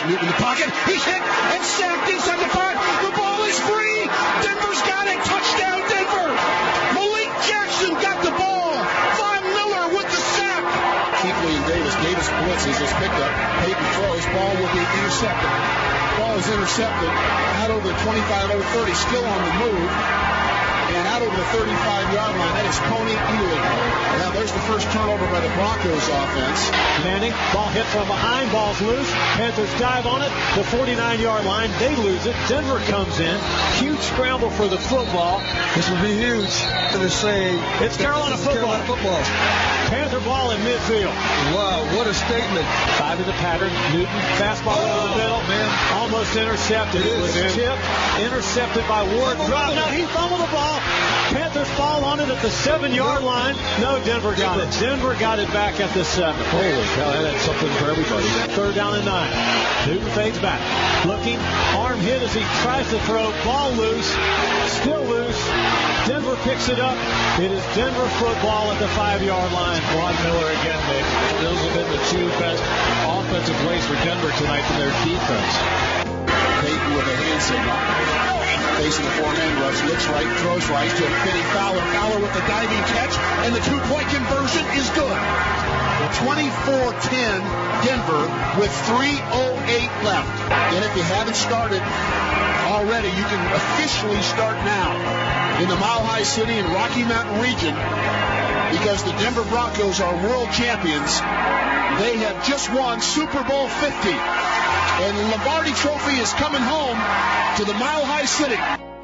Newton in the pocket. He's hit and sacked inside the 5. The ball is free. Denver's got it. Touchdown, Denver. Malik Jackson got the ball. Von Miller with the sack. Keithley and Davis. Davis blitzes. Is picked up. Peyton throws. Ball will be intercepted. Ball is intercepted. Out over the 25, over 30. Still on the move. And out over the 35-yard line, that is Coney Ely. Now there's the first turnover by the Broncos offense. Manning, ball hit from behind, ball's loose. Panthers dive on it. The 49-yard line, they lose it. Denver comes in. Huge scramble for the football. This will be huge. They're saying it's Carolina football. Panther ball in midfield. Wow, what a statement. 5 in the pattern. Newton, fastball over the middle. Man. Almost intercepted. It was tipped. Intercepted by Ward. Drop. Now he fumbled the ball. Panthers fall on it at the 7-yard line. No, Denver got it. Denver got it back at the 7. Holy cow, that's something for everybody. 3rd down and 9. Newton fades back. Looking. Arm hit as he tries to throw. Ball loose. Still loose. Denver picks it up. It is Denver football at the 5-yard line. Von Miller again. Those have been the 2 best offensive plays for Denver tonight from their defense. Peyton with a hand signal. Facing the forehand rush, looks right, throws right to Finney Fowler. Fowler with the diving catch, and the 2-point conversion is good. 24-10 Denver with 3:08 left. And if you haven't started already, you can officially start now in the Mile High City and Rocky Mountain region, because the Denver Broncos are world champions. They have just won Super Bowl 50. And the Lombardi Trophy is coming home to the Mile High City.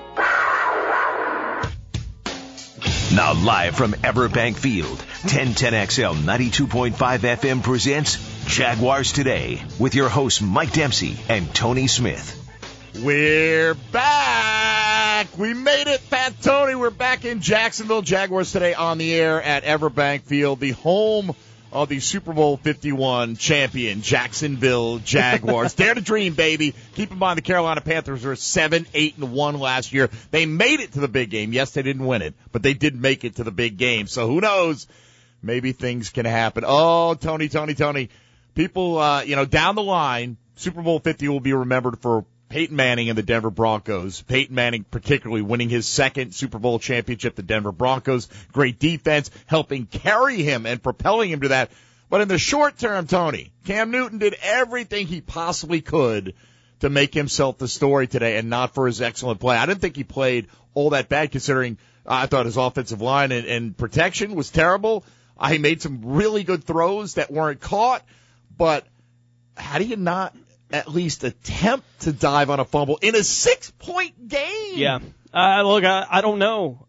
Now live from Everbank Field, 1010XL 92.5 FM presents Jaguars Today with your hosts Mike Dempsey and Tony Smith. We're back. We made it, Fat Tony. We're back in Jacksonville. Jaguars Today on the air at Everbank Field, the home of the Super Bowl 51 champion Jacksonville Jaguars. Dare to dream, baby. Keep in mind the Carolina Panthers were 7-8-1 last year. They made it to the big game. Yes, they didn't win it, but they did make it to the big game. So who knows? Maybe things can happen. Oh, Tony. People, down the line, Super Bowl 50 will be remembered for Peyton Manning and the Denver Broncos. Peyton Manning particularly winning his 2nd Super Bowl championship, the Denver Broncos. Great defense, helping carry him and propelling him to that. But in the short term, Tony, Cam Newton did everything he possibly could to make himself the story today, and not for his excellent play. I didn't think he played all that bad, considering I thought his offensive line and protection was terrible. He made some really good throws that weren't caught, but how do you not at least attempt to dive on a fumble in a 6-point game? Yeah. Look, I don't know.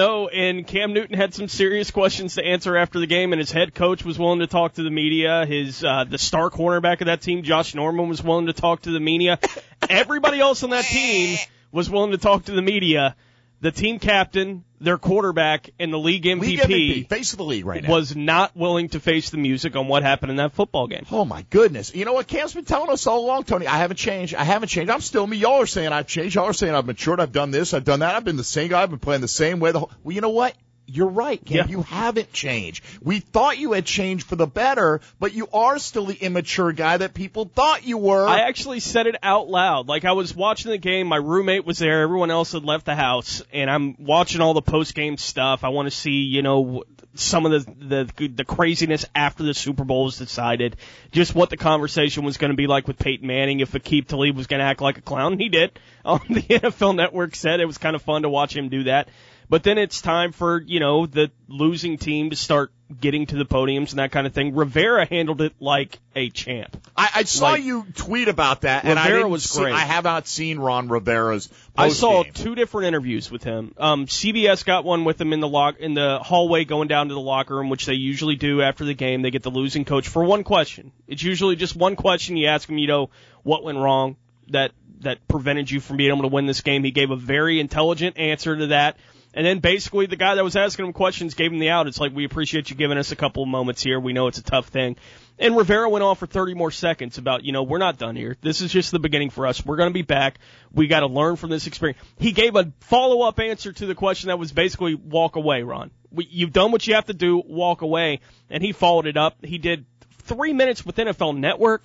And Cam Newton had some serious questions to answer after the game, and his head coach was willing to talk to the media. The star cornerback of that team, Josh Norman, was willing to talk to the media. Everybody else on that team was willing to talk to the media. The team captain, their quarterback, and the league MVP, face of the league right now, was not willing to face the music on what happened in that football game. Oh, my goodness. You know what Cam's been telling us all along, Tony? I haven't changed. I'm still me. Y'all are saying I've changed. Y'all are saying I've matured. I've done this. I've done that. I've been the same guy. I've been playing the same way. Well, you know what? You're right, Cam. Yeah. You haven't changed. We thought you had changed for the better, but you are still the immature guy that people thought you were. I actually said it out loud. Like, I was watching the game. My roommate was there. Everyone else had left the house, and I'm watching all the post-game stuff. I want to see, some of the craziness after the Super Bowl was decided, just what the conversation was going to be like with Peyton Manning, if Aqib Talib was going to act like a clown. And he did. The NFL Network said it was kind of fun to watch him do that. But then it's time for, the losing team to start getting to the podiums and that kind of thing. Rivera handled it like a champ. I saw you tweet about that, and Rivera was great. I have not seen Ron Rivera's post-game. I saw 2 different interviews with him. CBS got one with him in the hallway going down to the locker room, which they usually do after the game. They get the losing coach for one question. It's usually just one question. You ask him, what went wrong that prevented you from being able to win this game. He gave a very intelligent answer to that. And then basically the guy that was asking him questions gave him the out. It's like, we appreciate you giving us a couple of moments here. We know it's a tough thing. And Rivera went on for 30 more seconds about, we're not done here. This is just the beginning for us. We're going to be back. We got to learn from this experience. He gave a follow-up answer to the question that was basically walk away, Ron. You've done what you have to do, walk away. And he followed it up. He did 3 minutes with NFL Network.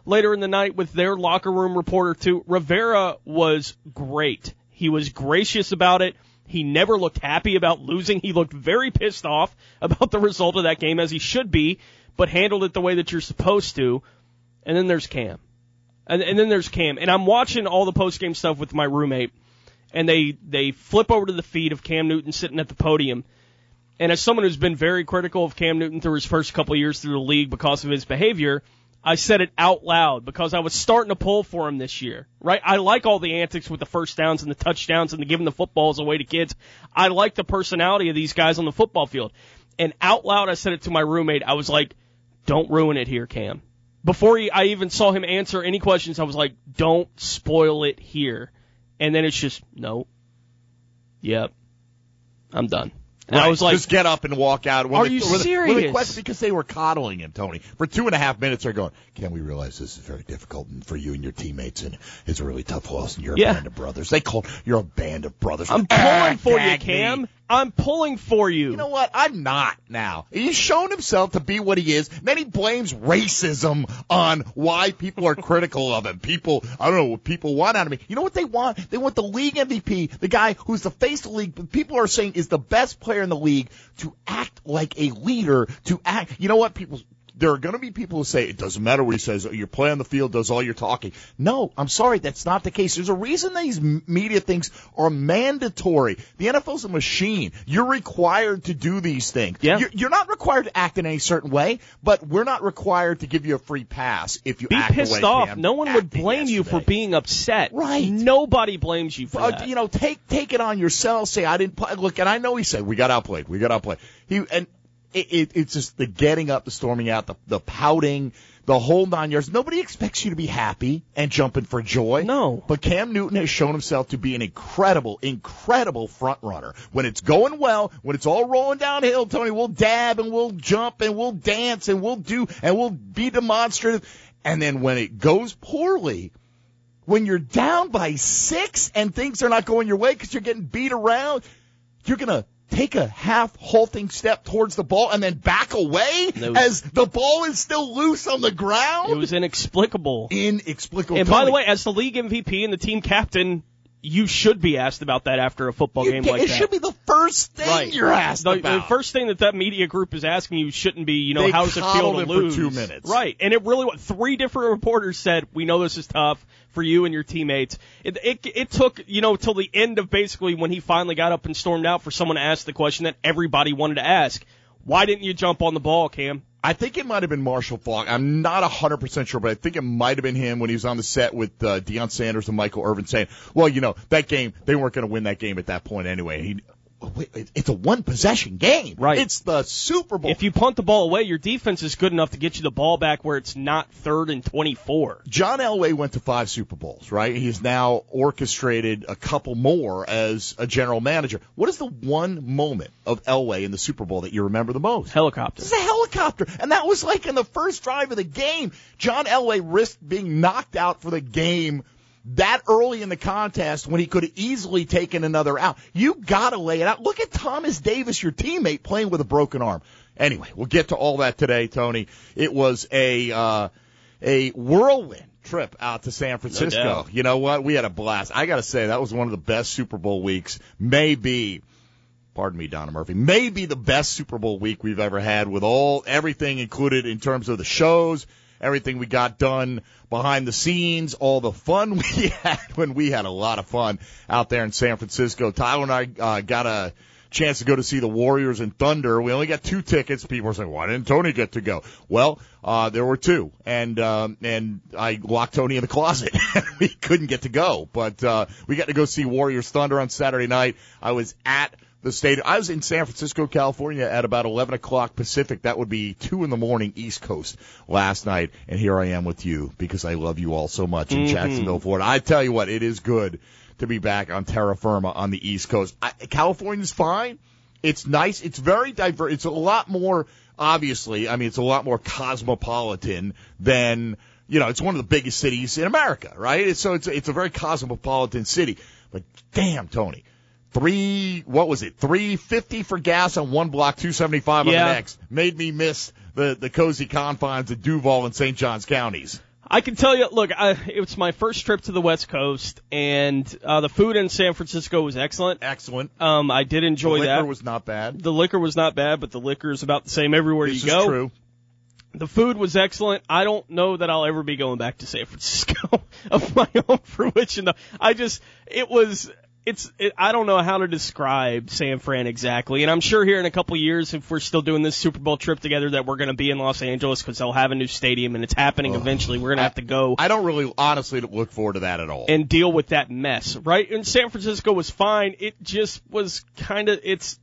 later in the night with their locker room reporter, too. Rivera was great. He was gracious about it. He never looked happy about losing. He looked very pissed off about the result of that game, as he should be, but handled it the way that you're supposed to. And then there's Cam. And then there's Cam. And I'm watching all the post-game stuff with my roommate, and they flip over to the feed of Cam Newton sitting at the podium. And as someone who's been very critical of Cam Newton through his first couple of years through the league because of his behavior, I said it out loud because I was starting to pull for him this year, right? I like all the antics with the first downs and the touchdowns and the giving the footballs away to kids. I like the personality of these guys on the football field. And out loud, I said it to my roommate. I was like, don't ruin it here, Cam. Before I even saw him answer any questions, I was like, don't spoil it here. And then it's just, no. Yep. I'm done. And right. I was like, just get up and walk out. Are you serious? Because they were coddling him, Tony. For 2.5 minutes, they're going, Can we realize this is very difficult for you and your teammates, and it's a really tough loss, and you're a band of brothers. You're a band of brothers. I'm pulling for you, Cam. I'm pulling for you. You know what? I'm not now. He's shown himself to be what he is. Then he blames racism on why people are critical of him. People, I don't know what people want out of me. You know what they want? They want the league MVP, the guy who's the face of the league, people are saying is the best player in the league, to act like a leader, to act. You know what? There are going to be people who say, it doesn't matter what he says, your play on the field does all your talking. No, I'm sorry, that's not the case. There's a reason these media things are mandatory. The NFL's a machine. You're required to do these things. Yeah. You're not required to act in any certain way, but we're not required to give you a free pass if you act the way pissed off. Cam No one would acted blame you for yesterday. being upset. Right. Nobody blames you for that. You know, take it on yourself. Say, I didn't play. Look, and I know he said, we got outplayed. It's just the getting up, the storming out, the pouting, the whole 9 yards. Nobody expects you to be happy and jumping for joy. No. But Cam Newton has shown himself to be an incredible, incredible front runner. When it's going well, when it's all rolling downhill, Tony, we'll dab and we'll jump and we'll dance and we'll be demonstrative. And then when it goes poorly, when you're down by 6 and things are not going your way because you're getting beat around, you're going to take a half-halting step towards the ball and then back away as the ball is still loose on the ground? It was inexplicable. Inexplicable. And by the way, as the league MVP and the team captain, you should be asked about that after a football game like that. It should be the first thing you're asked about. The first thing that media group is asking you shouldn't be, they how does it feel to lose? For 2 minutes. Right. And it really, 3 different reporters said, we know this is tough for you and your teammates. It took, till the end of basically when he finally got up and stormed out for someone to ask the question that everybody wanted to ask. Why didn't you jump on the ball, Cam? I think it might have been Marshall Faulk. I'm not 100% sure, but I think it might have been him when he was on the set with Deion Sanders and Michael Irvin saying, well, that game, they weren't going to win that game at that point anyway. It's a one-possession game. Right. It's the Super Bowl. If you punt the ball away, your defense is good enough to get you the ball back where it's not 3rd and 24. John Elway went to 5 Super Bowls, right? He's now orchestrated a couple more as a general manager. What is the one moment of Elway in the Super Bowl that you remember the most? Helicopter. It's a helicopter. And that was like in the first drive of the game. John Elway risked being knocked out for the game that early in the contest when he could have easily taken another out. You got to lay it out. Look at Thomas Davis, your teammate, playing with a broken arm. Anyway, we'll get to all that today, Tony. It was a whirlwind trip out to San Francisco. No doubt. You know what? We had a blast. I got to say, that was one of the best Super Bowl weeks. Pardon me, Donna Murphy, maybe the best Super Bowl week we've ever had with everything included in terms of the shows, everything we got done behind the scenes, all the fun we had when we had a lot of fun out there in San Francisco. Tyler and I got a chance to go to see the Warriors and Thunder. We only got 2 tickets. People are saying, why didn't Tony get to go? Well, there were 2, and I locked Tony in the closet. We couldn't get to go, but we got to go see Warriors Thunder on Saturday night. I was at the stadium. I was in San Francisco, California at about 11 o'clock Pacific. That would be 2 a.m. East Coast last night. And here I am with you because I love you all so much in Jacksonville, Florida. I tell you what, it is good to be back on terra firma on the East Coast. California's fine. It's nice. It's very diverse. It's a lot more, obviously, it's a lot more cosmopolitan than, it's one of the biggest cities in America, right? So it's a very cosmopolitan city. But damn, Tony. $3.50 for gas on one block, $2.75 on the next. Made me miss the cozy confines of Duval and St. Johns counties. I can tell you, look, it was my first trip to the West Coast, and the food in San Francisco was excellent. Excellent. I did enjoy that. The liquor was not bad. The liquor was not bad, but the liquor is about the same everywhere you go. This is true. The food was excellent. I don't know that I'll ever be going back to San Francisco of my own fruition. I don't know how to describe San Fran exactly, and I'm sure here in a couple of years, if we're still doing this Super Bowl trip together, that we're going to be in Los Angeles because they'll have a new stadium, and it's happening eventually. We're going to have to go. I don't really, honestly, look forward to that at all. And deal with that mess, right? And San Francisco was fine. It just was kind of, it's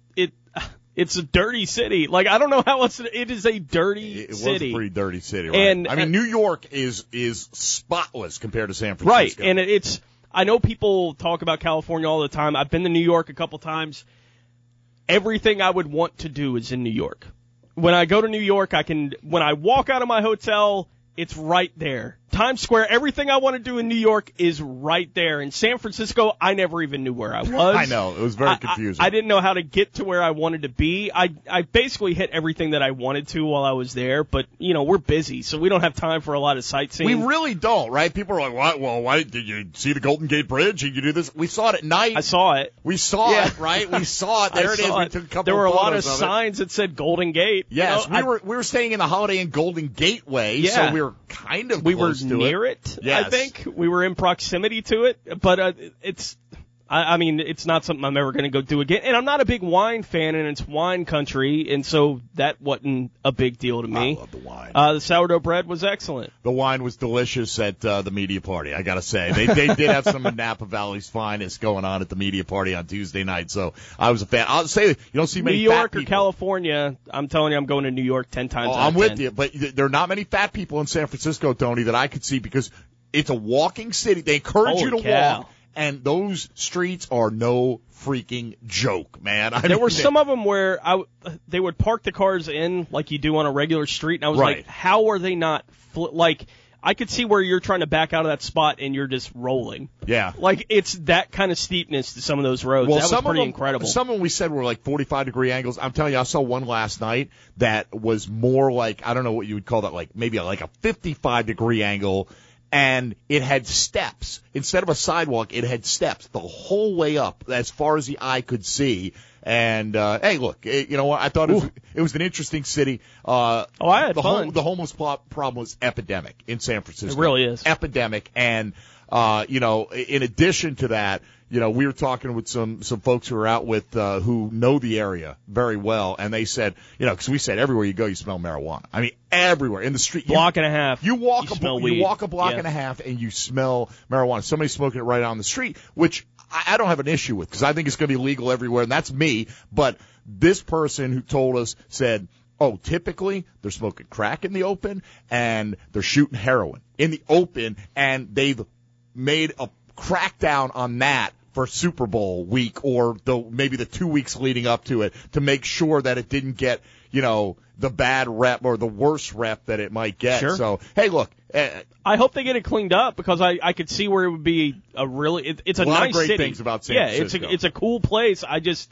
a dirty city. Like, I don't know how else, it is a dirty city. It was a pretty dirty city, right? And, I mean, New York is spotless compared to San Francisco. Right, and I know people talk about California all the time. I've been to New York a couple times. Everything I would want to do is in New York. When I go to New York, when I walk out of my hotel, it's right there. Times Square, everything I want to do in New York is right there. In San Francisco, I never even knew where I was. I know. It was very confusing. I didn't know how to get to where I wanted to be. I basically hit everything that I wanted to while I was there, but, we're busy, so we don't have time for a lot of sightseeing. We really don't, right? People are like, what? Well, why did you see the Golden Gate Bridge? Did you do this? We saw it at night. I saw it. We saw it, right? We saw it. There it is. We took a couple There were a lot of photos signs that said Golden Gate. Yes, we were staying in the Holiday Inn Golden Gateway, so we were kind of close to near it. Yes. I think we were in proximity to it, but it's not something I'm ever going to go do again. And I'm not a big wine fan, and it's wine country, and so that wasn't a big deal to me. I love the wine. The sourdough bread was excellent. The wine was delicious at the media party, I got to say. They did have some of Napa Valley's finest going on at the media party on Tuesday night, so I was a fan. I'll say you don't see many New York fat people. or California, I'm telling you, I'm going to New York 10 times out of 10. I'm with you, but there are not many fat people in San Francisco, Tony, that I could see because it's a walking city. They encourage you to walk, and those streets are no freaking joke, man. There were some of them where they would park the cars in like you do on a regular street, and I was like, how are they not I could see where you're trying to back out of that spot and you're just rolling. Yeah. Like, it's that kind of steepness to some of those roads. Well, that was pretty incredible. Some of them we said were like 45-degree angles. I'm telling you, I saw one last night that was more like, I don't know what you would call that, like maybe like a 55-degree angle, and it had steps. Instead of a sidewalk, it had steps the whole way up as far as the eye could see. And, hey, look, you know what? I thought it was an interesting city. I had fun. The homeless problem was epidemic in San Francisco. It really is. Epidemic. And, in addition to that, we were talking with some folks who are out with, who know the area very well. And they said, because we said everywhere you go, you smell marijuana. I mean, everywhere in the street. Block and a half. You walk a block and a half and you smell marijuana. Somebody's smoking it right on the street, which I don't have an issue with because I think it's going to be legal everywhere, and that's me. But this person who told us said, typically they're smoking crack in the open and they're shooting heroin in the open, and they've made a crackdown on that for Super Bowl week or maybe the 2 weeks leading up to it to make sure that it didn't get, the bad rep or the worst rep that it might get. Sure. So, hey, look. I hope they get it cleaned up because I could see where it would be it's a lot nice of great city. things about San Francisco. It's a cool place.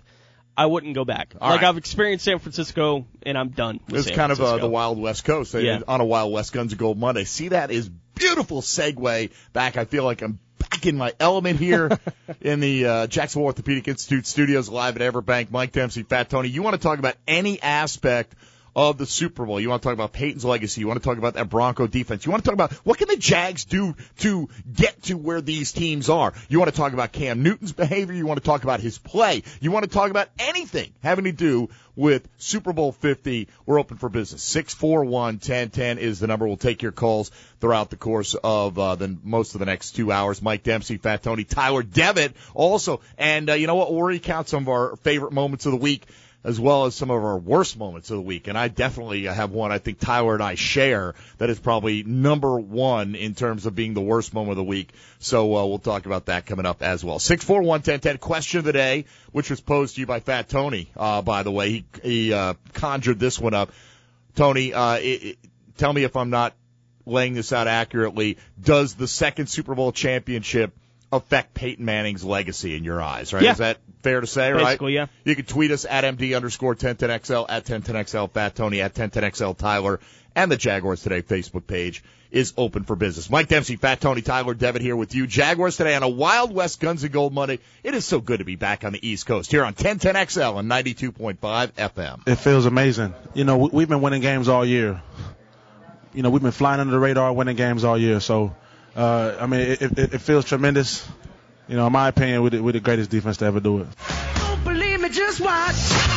I wouldn't go back. I've experienced San Francisco, and I'm done with It's kind of the Wild West Coast. Yeah. On a Wild West Guns and Gold Monday. See, that is beautiful segue back. I feel like I'm back in my element here in the Jacksonville Orthopedic Institute studios live at Everbank. Mike Dempsey, Fat Tony. You want to talk about any aspect of the Super Bowl. You want to talk about Peyton's legacy. You want to talk about that Bronco defense. You want to talk about what can the Jags do to get to where these teams are. You want to talk about Cam Newton's behavior. You want to talk about his play. You want to talk about anything having to do with Super Bowl 50. We're open for business. 641-1010 is the number. We'll take your calls throughout the course of most of the next 2 hours. Mike Dempsey, Fat Tony, Tyler Devitt also. And you know what? We'll recount some of our favorite moments of the week, as well as some of our worst moments of the week. And I definitely have one I think Tyler and I share that is probably number one in terms of being the worst moment of the week. So we'll talk about that coming up as well. 641-1010, question of the day, which was posed to you by Fat Tony, by the way. He conjured this one up. Tony, tell me if I'm not laying this out accurately. Does the second Super Bowl championship affect Peyton Manning's legacy in your eyes, right? Yeah. Is that fair to say, right? Basically, yeah. You can tweet us at MD_1010XL, at 1010XL, Fat Tony, at 1010XL Tyler, and the Jaguars Today Facebook page is open for business. Mike Dempsey, Fat Tony, Tyler Devitt here with you. Jaguars Today on a Wild West Guns and Gold Monday. It is so good to be back on the East Coast here on 1010XL and 92.5 FM. It feels amazing. You know, we've been winning games all year. You know, we've been flying under the radar winning games all year. So, I mean, it feels tremendous. You know, in my opinion, we're the greatest defense to ever do it. Don't believe me, just watch.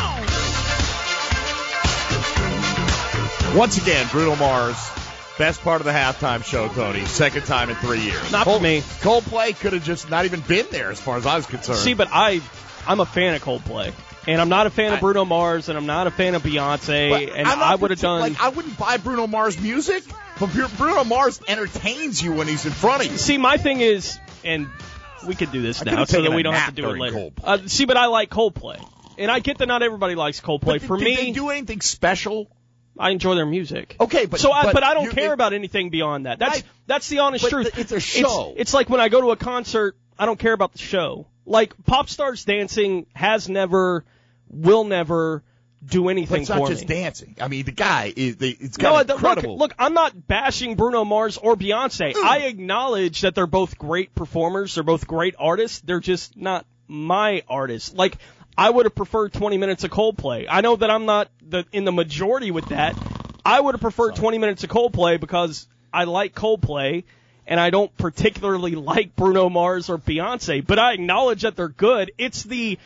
Once again, Bruno Mars, best part of the halftime show, Tony. Second time in 3 years. Not for me. Coldplay could have just not even been there as far as I was concerned. See, but I'm a fan of Coldplay. And I'm not a fan of Bruno Mars, and I'm not a fan of Beyonce, and I would have done... Like, I wouldn't buy Bruno Mars music, but Bruno Mars entertains you when he's in front of you. See, my thing is, and we could do this now so that we don't have to do it later. See, but I like Coldplay. And I get that not everybody likes Coldplay. But for did me... they do anything special? I enjoy their music. Okay, but I don't care about anything beyond that. That's the honest truth. It's a show. It's like when I go to a concert, I don't care about the show. Like Pop Stars Dancing has never, will never do anything for me. It's not just dancing. I mean, the guy it's got incredible. Look, I'm not bashing Bruno Mars or Beyonce. I acknowledge that they're both great performers. They're both great artists. They're just not my artists. Like, I would have preferred 20 minutes of Coldplay. I know that I'm not in the majority with that. I would have preferred 20 minutes of Coldplay because I like Coldplay, and I don't particularly like Bruno Mars or Beyonce. But I acknowledge that they're good. It's the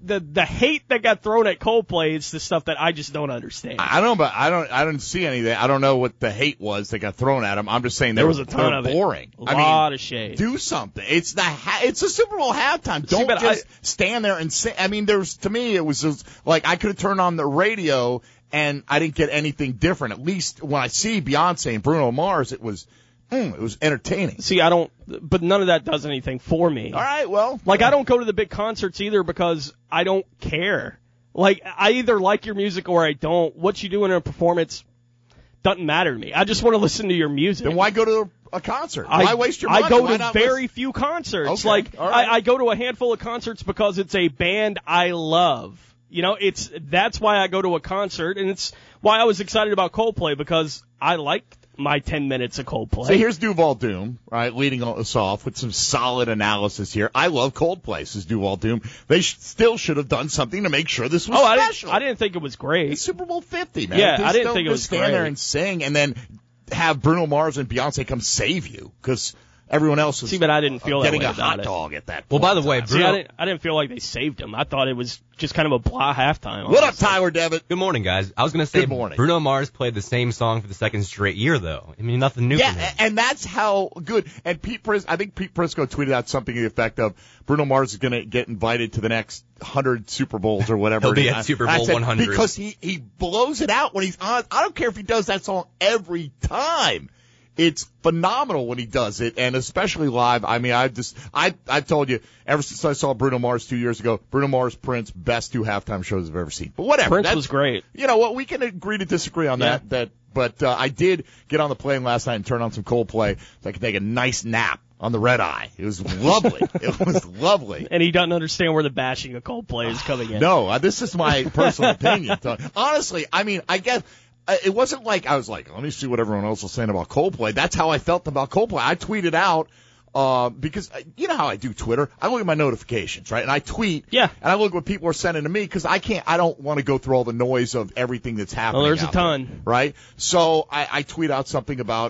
hate that got thrown at Coldplay. It's the stuff that I just don't understand. I don't know, but I don't see any of that. I don't know what the hate was that got thrown at them. I'm just saying there was a ton of boring. A lot of shade. Do something. It's the Super Bowl halftime. Don't stand there and sing. I mean, to me, it was just like I could have turned on the radio and I didn't get anything different. At least when I see Beyonce and Bruno Mars, it was entertaining. See, but none of that does anything for me. All right, well. Like, I don't go to the big concerts either because I don't care. Like, I either like your music or I don't. What you do in a performance doesn't matter to me. I just want to listen to your music. Then why go to a concert? Why waste your money? I go to very few concerts. Okay, like, all right. I go to a handful of concerts because it's a band I love. You know, that's why I go to a concert, and it's why I was excited about Coldplay, because I liked my 10 minutes of Coldplay. So here's Duval Doom, right, leading us off with some solid analysis here. I love Coldplay, says Duval Doom. They still should have done something to make sure this was special. I didn't think it was great. It's Super Bowl 50, man. Yeah, I didn't think it was stand there and sing and then have Bruno Mars and Beyonce come save you, because everyone else was but I didn't feel getting that way a hot about dog at that point. Well, by the way, Bruno, I didn't feel like they saved him. I thought it was just kind of a blah halftime. What up, Tyler Devitt? Good morning, guys. I was going to say Good morning. Bruno Mars played the same song for the second straight year, though. I mean, nothing new for him. Yeah, and that's how good. And I think Pete Prisco tweeted out something to the effect of Bruno Mars is going to get invited to the next 100 Super Bowls or whatever. He'll be at Super Bowl 100. Because he blows it out when he's on. I don't care if he does that song every time. It's phenomenal when he does it, and especially live. I mean, I've told you, ever since I saw Bruno Mars 2 years ago, Bruno Mars, Prince, best 2 halftime shows I've ever seen. But whatever. Prince was great. You know what? We can agree to disagree on that. But I did get on the plane last night and turn on some Coldplay so I could take a nice nap on the red eye. It was lovely. It was lovely. And he doesn't understand where the bashing of Coldplay is coming in. No, this is my personal opinion. Honestly, I mean, I guess. It wasn't like I was like, let me see what everyone else was saying about Coldplay. That's how I felt about Coldplay. I tweeted out because you know how I do Twitter. I look at my notifications, right? And I tweet. Yeah. And I look at what people are sending to me because I don't want to go through all the noise of everything that's happening. Well, there's a ton. There, right? So I tweet out something about,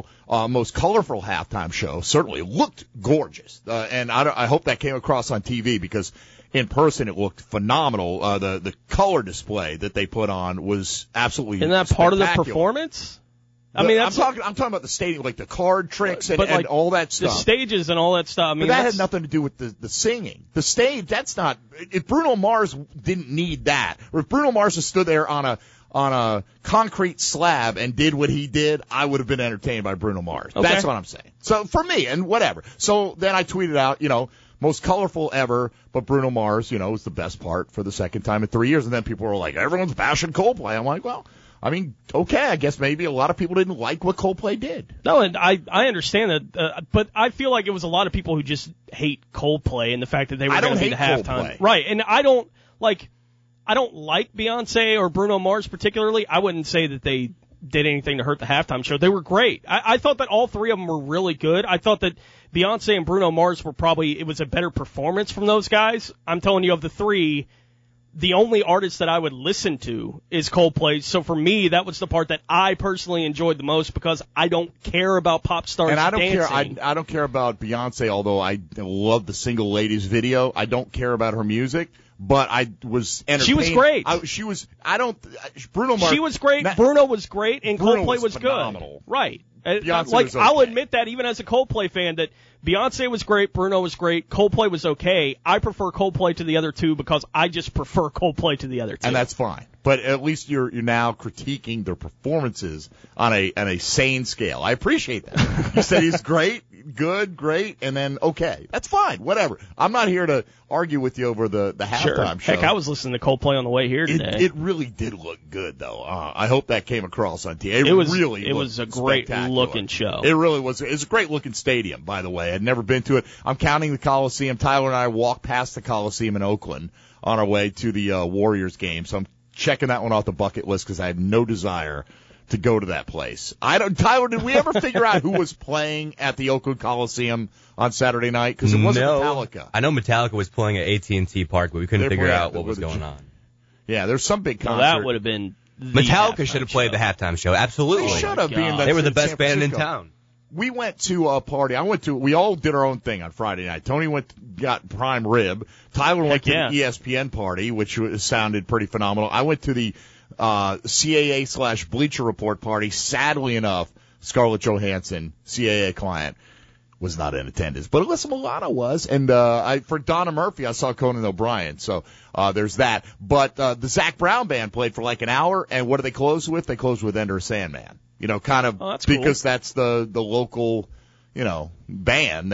most colorful halftime show. Certainly looked gorgeous. And I hope that came across on TV because in person, it looked phenomenal. The color display that they put on was absolutely Isn't that part of the performance? I mean, I'm talking about the stadium, like the card tricks and all that stuff. The stages and all that stuff. I mean, but that had nothing to do with the singing. The stage, that's not. If Bruno Mars didn't need that, or if Bruno Mars had stood there on a concrete slab and did what he did, I would have been entertained by Bruno Mars. Okay. That's what I'm saying. So for me, and whatever. So then I tweeted out, most colorful ever, but Bruno Mars, was the best part for the second time in 3 years. And then people were like, everyone's bashing Coldplay. I'm like, well, I mean, okay, I guess maybe a lot of people didn't like what Coldplay did. No, and I understand that, but I feel like it was a lot of people who just hate Coldplay and the fact that they were going to be the halftime. Coldplay. Right, and I don't like Beyonce or Bruno Mars particularly. I wouldn't say that they did anything to hurt the halftime show. They were great. I thought that all three of them were really good. I thought that Beyonce and Bruno Mars were it was a better performance from those guys. I'm telling you, of the three, the only artist that I would listen to is Coldplay. So for me, that was the part that I personally enjoyed the most because I don't care about pop stars and I don't dancing. care. I don't care about Beyonce, although I love the Single Ladies video. I don't care about her music. But I was entertained. She was great. Bruno Mars. She was great. Bruno was great, and Bruno Coldplay was phenomenal. Good. Right. Beyonce was okay. I'll admit that even as a Coldplay fan, that Beyonce was great, Bruno was great, Coldplay was okay. I prefer Coldplay to the other two because I just prefer Coldplay to the other two. And that's fine. But at least you're now critiquing their performances on a sane scale. I appreciate that. You said he's great. Good, great, and then okay. That's fine, whatever. I'm not here to argue with you over the halftime show. Heck, I was listening to Coldplay on the way here today. It really did look good, though. I hope that came across on TV. It was a great-looking show. It really was. It was a great-looking stadium, by the way. I'd never been to it. I'm counting the Coliseum. Tyler and I walked past the Coliseum in Oakland on our way to the Warriors game, so I'm checking that one off the bucket list because I had no desire to go to that place. Tyler, did we ever figure out who was playing at the Oakland Coliseum on Saturday night? Because it wasn't Metallica. I know Metallica was playing at AT&T Park, but we couldn't figure out what was going on. Yeah, there's some big concert. Well, that would have been Metallica should have played the halftime show. Absolutely. They should have been. They were the best band in town. We went to a party. We all did our own thing on Friday night. Tony got prime rib. Tyler went to the ESPN party, which sounded pretty phenomenal. I went to the CAA/Bleacher Report party. Sadly enough, Scarlett Johansson, CAA client, was not in attendance, but Alyssa Milano was. And for Donna Murphy, I saw Conan O'Brien. So there's that. But the Zac Brown band played for like an hour, and what do they close with? They close with Enter Sandman. Kind of because that's the local, band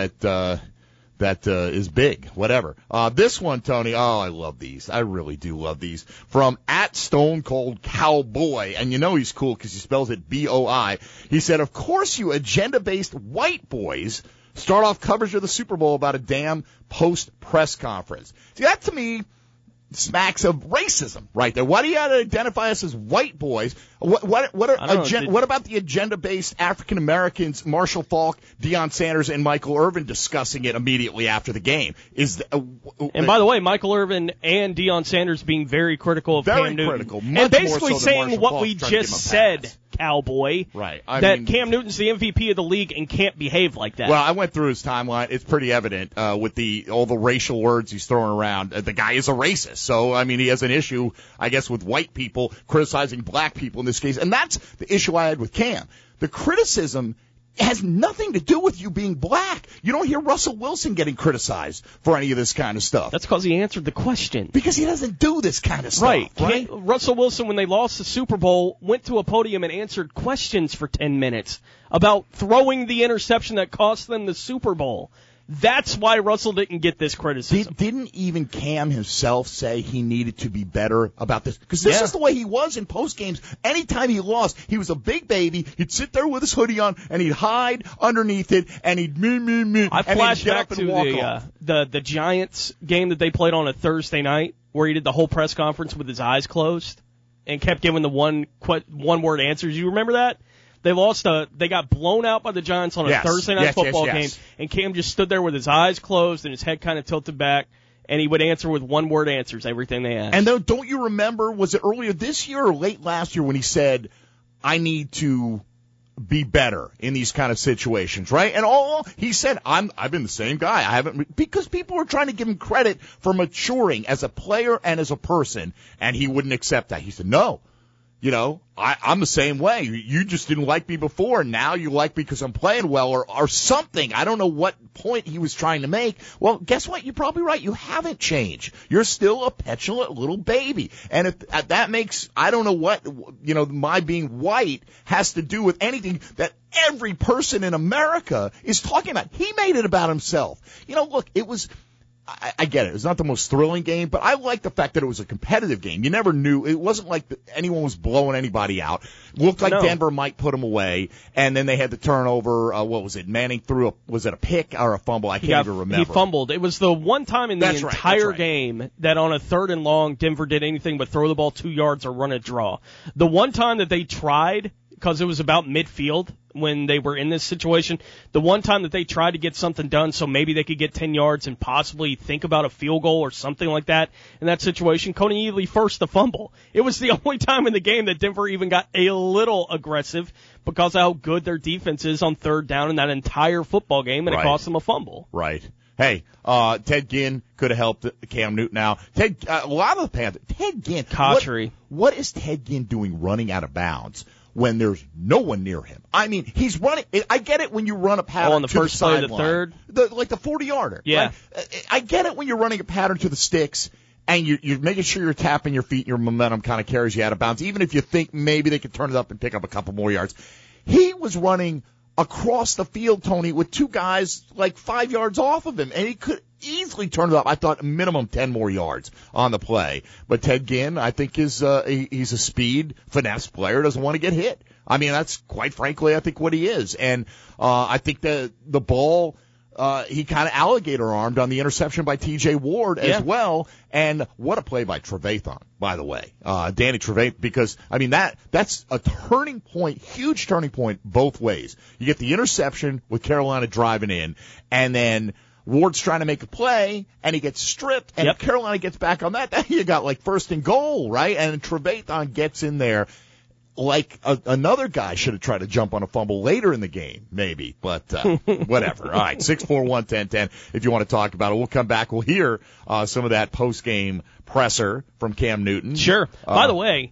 that is big, whatever. This one, Tony, I love these. I really do love these. From @StoneColdCowboy, and he's cool because he spells it B-O-I. He said, of course you agenda-based white boys start off coverage of the Super Bowl about a damn post-press conference. See, that to me smacks of racism right there. Why do you got to identify us as white boys? What about the agenda-based African Americans, Marshall Faulk, Deion Sanders, and Michael Irvin discussing it immediately after the game? And by the way, Michael Irvin and Deion Sanders being very critical of Cam Newton. And basically saying what we just said, Cowboy. Right. Cam Newton's the MVP of the league and can't behave like that. Well, I went through his timeline. It's pretty evident with all the racial words he's throwing around. The guy is a racist. So, he has an issue, I guess, with white people criticizing black people in this case. And that's the issue I had with Cam. The criticism has nothing to do with you being black. You don't hear Russell Wilson getting criticized for any of this kind of stuff. That's because he answered the question. Because he doesn't do this kind of stuff. Right. Russell Wilson, when they lost the Super Bowl, went to a podium and answered questions for 10 minutes about throwing the interception that cost them the Super Bowl. That's why Russell didn't get this criticism. Didn't even Cam himself say he needed to be better about this? Because this is the way he was in post games. Anytime he lost, he was a big baby. He'd sit there with his hoodie on, and he'd hide underneath it, and he'd me. I flash back to the Giants game that they played on a Thursday night, where he did the whole press conference with his eyes closed and kept giving the one-word answers. You remember that? They got blown out by the Giants on a Thursday night football game, and Cam just stood there with his eyes closed and his head kind of tilted back, and he would answer with one-word answers, everything they asked. And don't you remember, was it earlier this year or late last year when he said, I need to be better in these kind of situations, right? And he said, I've been the same guy. Because people were trying to give him credit for maturing as a player and as a person, and he wouldn't accept that. He said, no. I'm the same way. You just didn't like me before, and now you like me because I'm playing well or something. I don't know what point he was trying to make. Well, guess what? You're probably right. You haven't changed. You're still a petulant little baby. And if that makes, I don't know what, my being white has to do with anything that every person in America is talking about. He made it about himself. Look, it was I get it. It was not the most thrilling game, but I like the fact that it was a competitive game. You never knew. It wasn't like anyone was blowing anybody out. It looked like Denver might put them away, and then they had the turnover. What was it? Manning threw was it a pick or a fumble? I can't even remember. He fumbled. It was the one time in the entire game that on a 3rd and long, Denver did anything but throw the ball 2 yards or run a draw. The one time that they tried, because it was about midfield when they were in this situation, the one time that they tried to get something done so maybe they could get 10 yards and possibly think about a field goal or something like that in that situation, Coney Ealy forced the fumble. It was the only time in the game that Denver even got a little aggressive because of how good their defense is on 3rd down in that entire football game, and it cost them a fumble. Right. Hey, Ted Ginn could have helped Cam Newton out. A lot of the Panthers, Ted Ginn. Cotchery. What is Ted Ginn doing running out of bounds when there's no one near him? I mean, he's running. I get it when you run a pattern on the to first the play of sideline. the 3rd? Like the 40-yarder. Yeah. Right? I get it when you're running a pattern to the sticks and you're making sure you're tapping your feet and your momentum kind of carries you out of bounds, even if you think maybe they could turn it up and pick up a couple more yards. He was running across the field, Tony, with 2 guys like 5 yards off of him, and he could easily turn it up. I thought minimum 10 more yards on the play. But Ted Ginn, I think, is he's a speed, finesse player, doesn't want to get hit. I mean, that's quite frankly, I think, what he is. And I think the ball, he kind of alligator-armed on the interception by T.J. Ward as well. And what a play by Trevathan, by the way. Danny Trevathan, because, I mean, that's a turning point, huge turning point both ways. You get the interception with Carolina driving in, and then Ward's trying to make a play, and he gets stripped, and if Carolina gets back on that, then you got like 1st and goal, right? And Trevathan gets in there like another guy should have tried to jump on a fumble later in the game, maybe. But whatever. All right, 641-1010 if you want to talk about it. We'll come back. We'll hear some of that post-game presser from Cam Newton. Sure. By the way,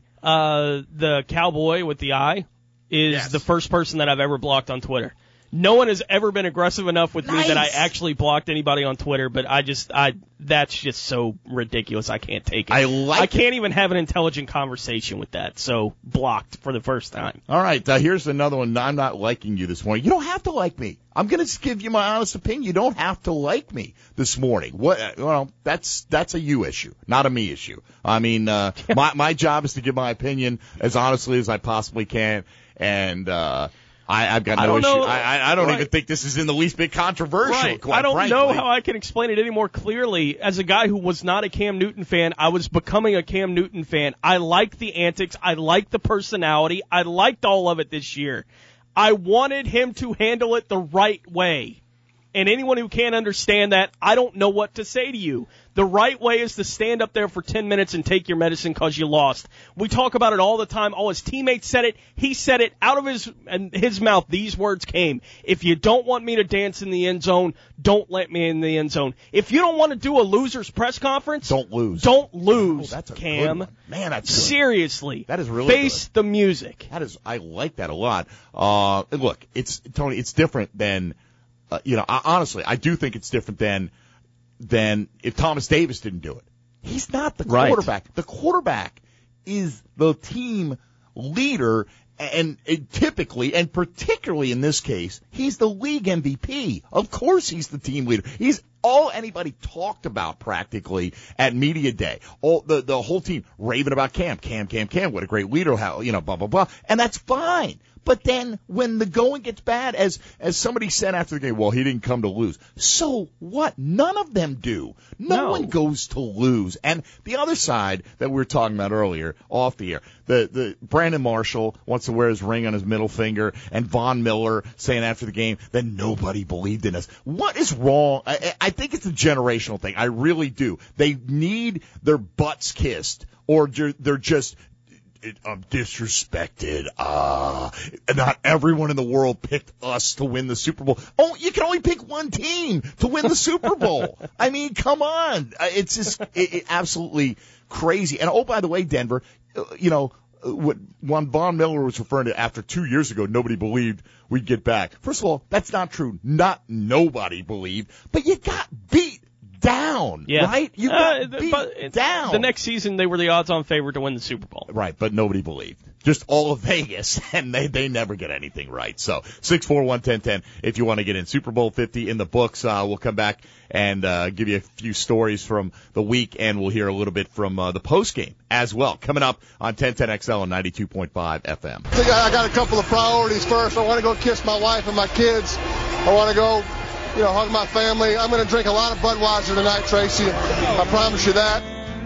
the cowboy with the eye is the first person that I've ever blocked on Twitter. No one has ever been aggressive enough with me that I actually blocked anybody on Twitter, but that's just so ridiculous. I can't take it. I can't even have an intelligent conversation with that. So blocked for the first time. All right. Here's another one. I'm not liking you this morning. You don't have to like me. I'm going to give you my honest opinion. You don't have to like me this morning. Well, that's a you issue, not a me issue. I mean, my job is to give my opinion as honestly as I possibly can, and I've got no issue. I don't even think this is in the least bit controversial, quite I don't frankly. know how I can explain it any more clearly. As a guy who was not a Cam Newton fan, I was becoming a Cam Newton fan. I liked the antics. I liked the personality. I liked all of it this year. I wanted him to handle it the right way. And anyone who can't understand that, I don't know what to say to you. The right way is to stand up there for 10 minutes and take your medicine because you lost. We talk about it all the time. Oh, his teammates said it. He said it out of his mouth. These words came. If you don't want me to dance in the end zone, don't let me in the end zone. If you don't want to do a loser's press conference, don't lose. Don't lose, that's a Cam. Good one. Man, that's good. Seriously. That is really Face good. the music. I like that a lot. Look, Tony, it's different than, honestly, I do think it's different than if Thomas Davis didn't do it. He's not the quarterback. Right. The quarterback is the team leader, and typically, and particularly in this case, he's the league MVP. Of course he's the team leader. He's all anybody talked about practically at media day. The whole team raving about Cam. What a great leader, blah, blah, blah. And that's fine. But then when the going gets bad, as somebody said after the game, well, he didn't come to lose. So what? None of them do. No one goes to lose. And the other side that we were talking about earlier, off the air, the Brandon Marshall wants to wear his ring on his middle finger, and Von Miller saying after the game that nobody believed in us. What is wrong? I think it's a generational thing. I really do. They need their butts kissed, or they're just disrespected. Not everyone in the world picked us to win the Super Bowl. Oh, you can only pick one team to win the Super Bowl. I mean, come on. It's just absolutely crazy. And by the way, Denver, when Von Miller was referring to after 2 years ago, nobody believed we'd get back. First of all, that's not true. Not nobody believed, but you got beat down, Yeah. right? You got beat down. The next season, they were the odds-on favorite to win the Super Bowl. Right, but nobody believed. Just all of Vegas, and they never get anything right. So 641-1010 if you want to get in. Super Bowl 50 in the books. We'll come back and give you a few stories from the week, and we'll hear a little bit from the postgame as well. Coming up on 1010XL and 92.5 FM. I got a couple of priorities first. I want to go kiss my wife and my kids. I want to go, hug my family. I'm going to drink a lot of Budweiser tonight, Tracy. I promise you that.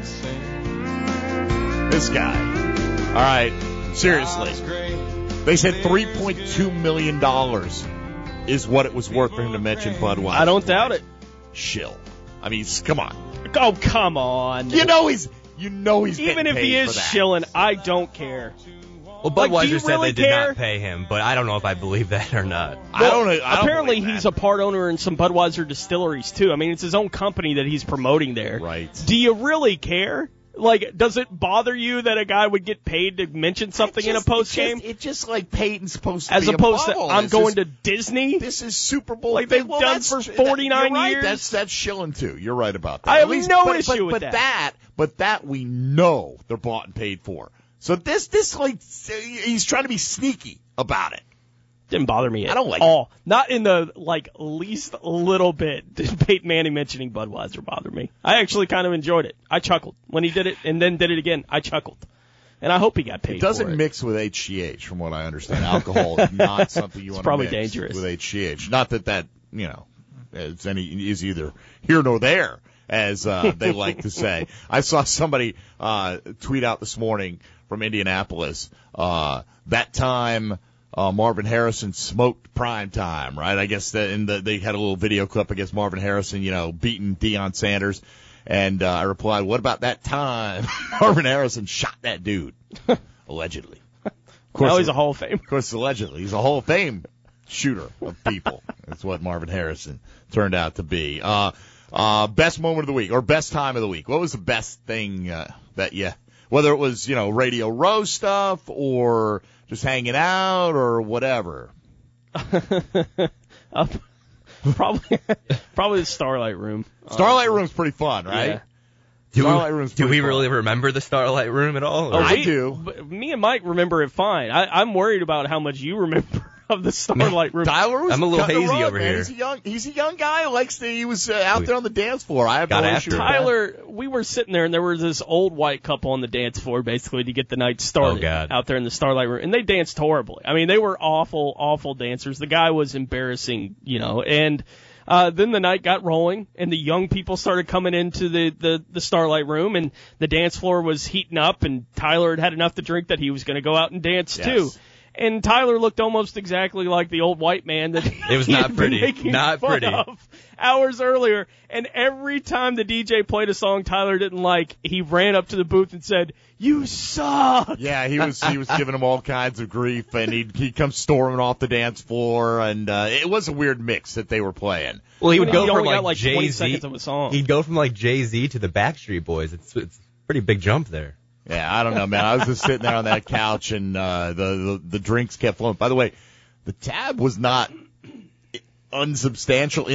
This guy. All right. Seriously. They said $3.2 million is what it was worth for him to mention Budweiser. I don't doubt it. Shill. I mean, come on. Oh, come on. You know he's even if he is shilling, I don't care. Well, Budweiser said they did not pay him, but I don't know if I believe that or not. Well, apparently he's a part owner in some Budweiser distilleries, too. I mean, it's his own company that he's promoting there. Right. Do you really care? Like, does it bother you that a guy would get paid to mention something in a post game? It's just like Peyton's supposed to as be opposed to bubble. I'm going to Disney. This is Super Bowl. Like they've done for 49 years. Years. That's shilling too. You're right about that. I have no issue with that. But that we know they're bought and paid for. So this like he's trying to be sneaky about it. Didn't bother me at I don't like all. Not in the least little bit did Peyton Manning mentioning Budweiser bother me. I actually kind of enjoyed it. I chuckled when he did it and then did it again. I chuckled. And I hope he got paid for it. It doesn't mix with HGH from what I understand. Alcohol is not something you want to mix dangerous. with HGH. Not that is either here nor there, as they like to say. I saw somebody tweet out this morning from Indianapolis that time Marvin Harrison smoked prime time, right? I guess they had a little video clip against Marvin Harrison, beating Deion Sanders. And I replied, what about that time Marvin Harrison shot that dude? Allegedly. Now he's a Hall of Fame. Of course, allegedly. He's a Hall of Fame shooter of people. That's what Marvin Harrison turned out to be. Best moment of the week or best time of the week. What was the best thing whether it was, Radio Row stuff or just hanging out or whatever? Probably the Starlight Room. Starlight Room's pretty fun, right? Yeah. Do we really remember the Starlight Room at all? I do. Me and Mike remember it fine. I'm worried about how much you remember of the Starlight Room. Tyler was I'm a little hazy over man. here. He's a young guy who he was out there on the dance floor. I have no issue with that. Tyler, we were sitting there and there was this old white couple on the dance floor basically to get the night started out there in the Starlight Room. And they danced horribly. I mean, they were awful, awful dancers. The guy was embarrassing, and then the night got rolling, and the young people started coming into the Starlight Room, and the dance floor was heating up, and Tyler had enough to drink that he was going to go out and dance too. And Tyler looked almost exactly like the old white man that it was not pretty, not pretty. Of hours earlier. And every time the DJ played a song Tyler didn't like, he ran up to the booth and said, "You suck." Yeah, he was giving him all kinds of grief, and he'd come storming off the dance floor, and it was a weird mix that they were playing. Well, he would go from like Jay-Z. He'd go from like Jay-Z to the Backstreet Boys. It's a pretty big jump there. Yeah, I don't know, man. I was just sitting there on that couch, and the drinks kept flowing. By the way, the tab was not unsubstantial.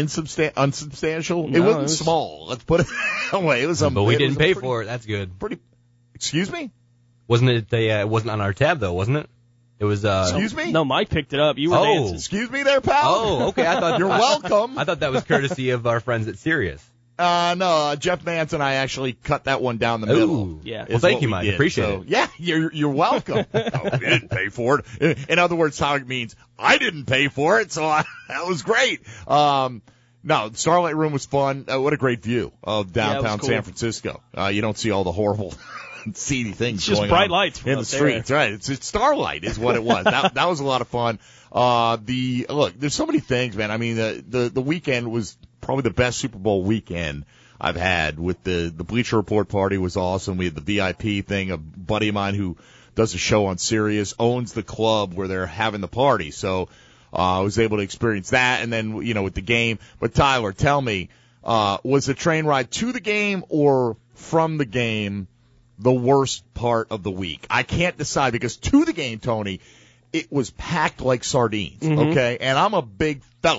No, it wasn't small. Let's put it that way. It was but we didn't pay for it. That's good. Excuse me? Wasn't it? It wasn't on our tab though, wasn't it? It was. Excuse me? No, Mike picked it up. You were dancing. Excuse me, there, pal. Oh, okay. I thought you're welcome. I thought that was courtesy of our friends at Sirius. No, Jeff Nance and I actually cut that one down the middle. Yeah. Well, thank you, Mike. Appreciate it. Yeah, you're welcome. We didn't pay for it. In other words, how it means I didn't pay for it, so that was great. No, the Starlight Room was fun. What a great view of downtown San Francisco. You don't see all the horrible, seedy things it's just going bright on lights in the streets. Right. It's Starlight is what it was. That was a lot of fun. Look, there's so many things, man. I mean, the weekend was probably the best Super Bowl weekend I've had. With the Bleacher Report party was awesome. We had the VIP thing. A buddy of mine who does a show on Sirius owns the club where they're having the party. So, I was able to experience that. And then, with the game. But Tyler, tell me, was the train ride to the game or from the game the worst part of the week? I can't decide because to the game, Tony, it was packed like sardines. Mm-hmm. Okay. And I'm a big fella.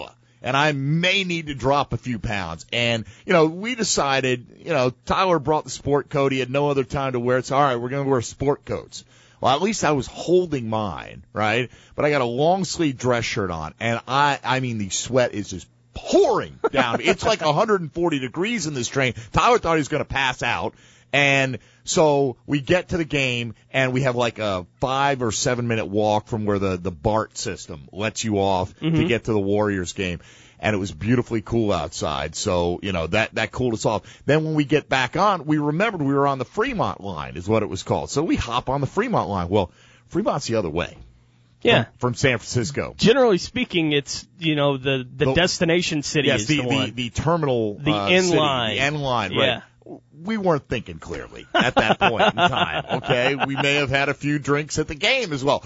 and I may need to drop a few pounds. And, we decided, Tyler brought the sport coat. He had no other time to wear it. So, all right, we're going to wear sport coats. Well, at least I was holding mine, right? But I got a long sleeve dress shirt on, and I mean, the sweat is just pouring down. It's like 140 degrees in this train. Tyler thought he was going to pass out. And so we get to the game, and we have like a 5 or 7 minute walk from where the BART system lets you off to get to the Warriors game. And it was beautifully cool outside, so, that cooled us off. Then when we get back on, we remembered we were on the Fremont line, is what it was called. So we hop on the Fremont line. Well, Fremont's the other way. Yeah. From San Francisco. Generally speaking, it's, the destination city is the one. The terminal the end city, line. The end line, yeah. right. We weren't thinking clearly at that point in time, okay? We may have had a few drinks at the game as well.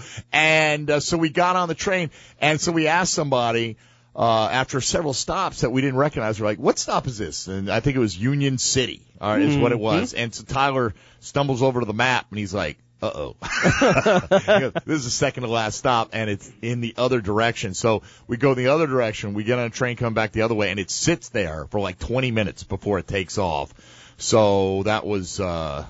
And so we got on the train, and so we asked somebody after several stops that we didn't recognize. We're like, what stop is this? And I think it was Union City, is what it was. And so Tyler stumbles over to the map, and he's like, uh-oh. This is the second to last stop, and it's in the other direction. So we go the other direction. We get on a train, come back the other way, and it sits there for like 20 minutes before it takes off. So that was,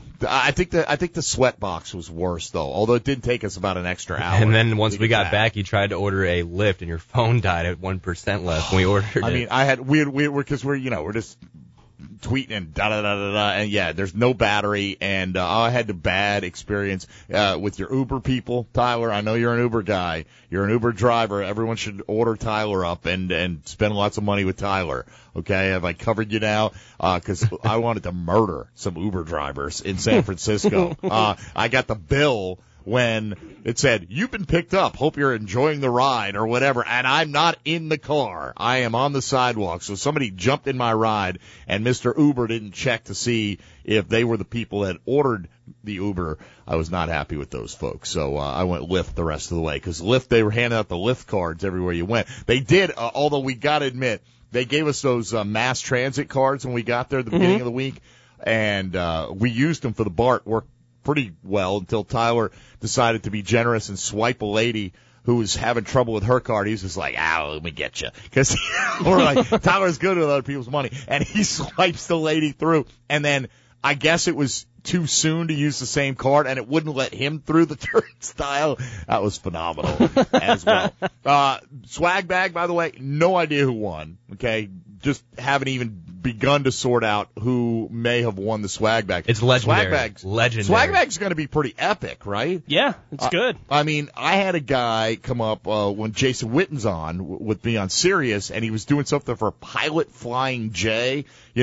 I think the sweat box was worse though, although it did take us about an extra hour. And then once we got back, you tried to order a Lyft and your phone died at 1% left when we ordered it. I mean, because we're just tweeting and da-da-da-da-da, and yeah, there's no battery, and I had the bad experience with your Uber people. Tyler, I know you're an Uber guy. You're an Uber driver. Everyone should order Tyler up and spend lots of money with Tyler. Okay, have I covered you now? Because I wanted to murder some Uber drivers in San Francisco. I got the bill when it said, you've been picked up, hope you're enjoying the ride or whatever, and I'm not in the car. I am on the sidewalk. So somebody jumped in my ride, and Mr. Uber didn't check to see if they were the people that ordered the Uber. I was not happy with those folks. So I went Lyft the rest of the way, because Lyft, they were handing out the Lyft cards everywhere you went. They did, although we got to admit, they gave us those mass transit cards when we got there at the beginning of the week, and we used them for the BART. Worked pretty well until Tyler decided to be generous and swipe a lady who was having trouble with her card. He was just like, let me get you. Because we're like, Tyler's good with other people's money. And he swipes the lady through. And then I guess it was too soon to use the same card, and it wouldn't let him through the turnstile. That was phenomenal as well. Swag bag, by the way, no idea who won. Okay, just haven't even begun to sort out who may have won the swag bag. It's legendary. Swag bag's going to be pretty epic, right? Yeah, it's good. I mean, I had a guy come up when Jason Witten's on with me on Sirius, and he was doing something for Pilot Flying J,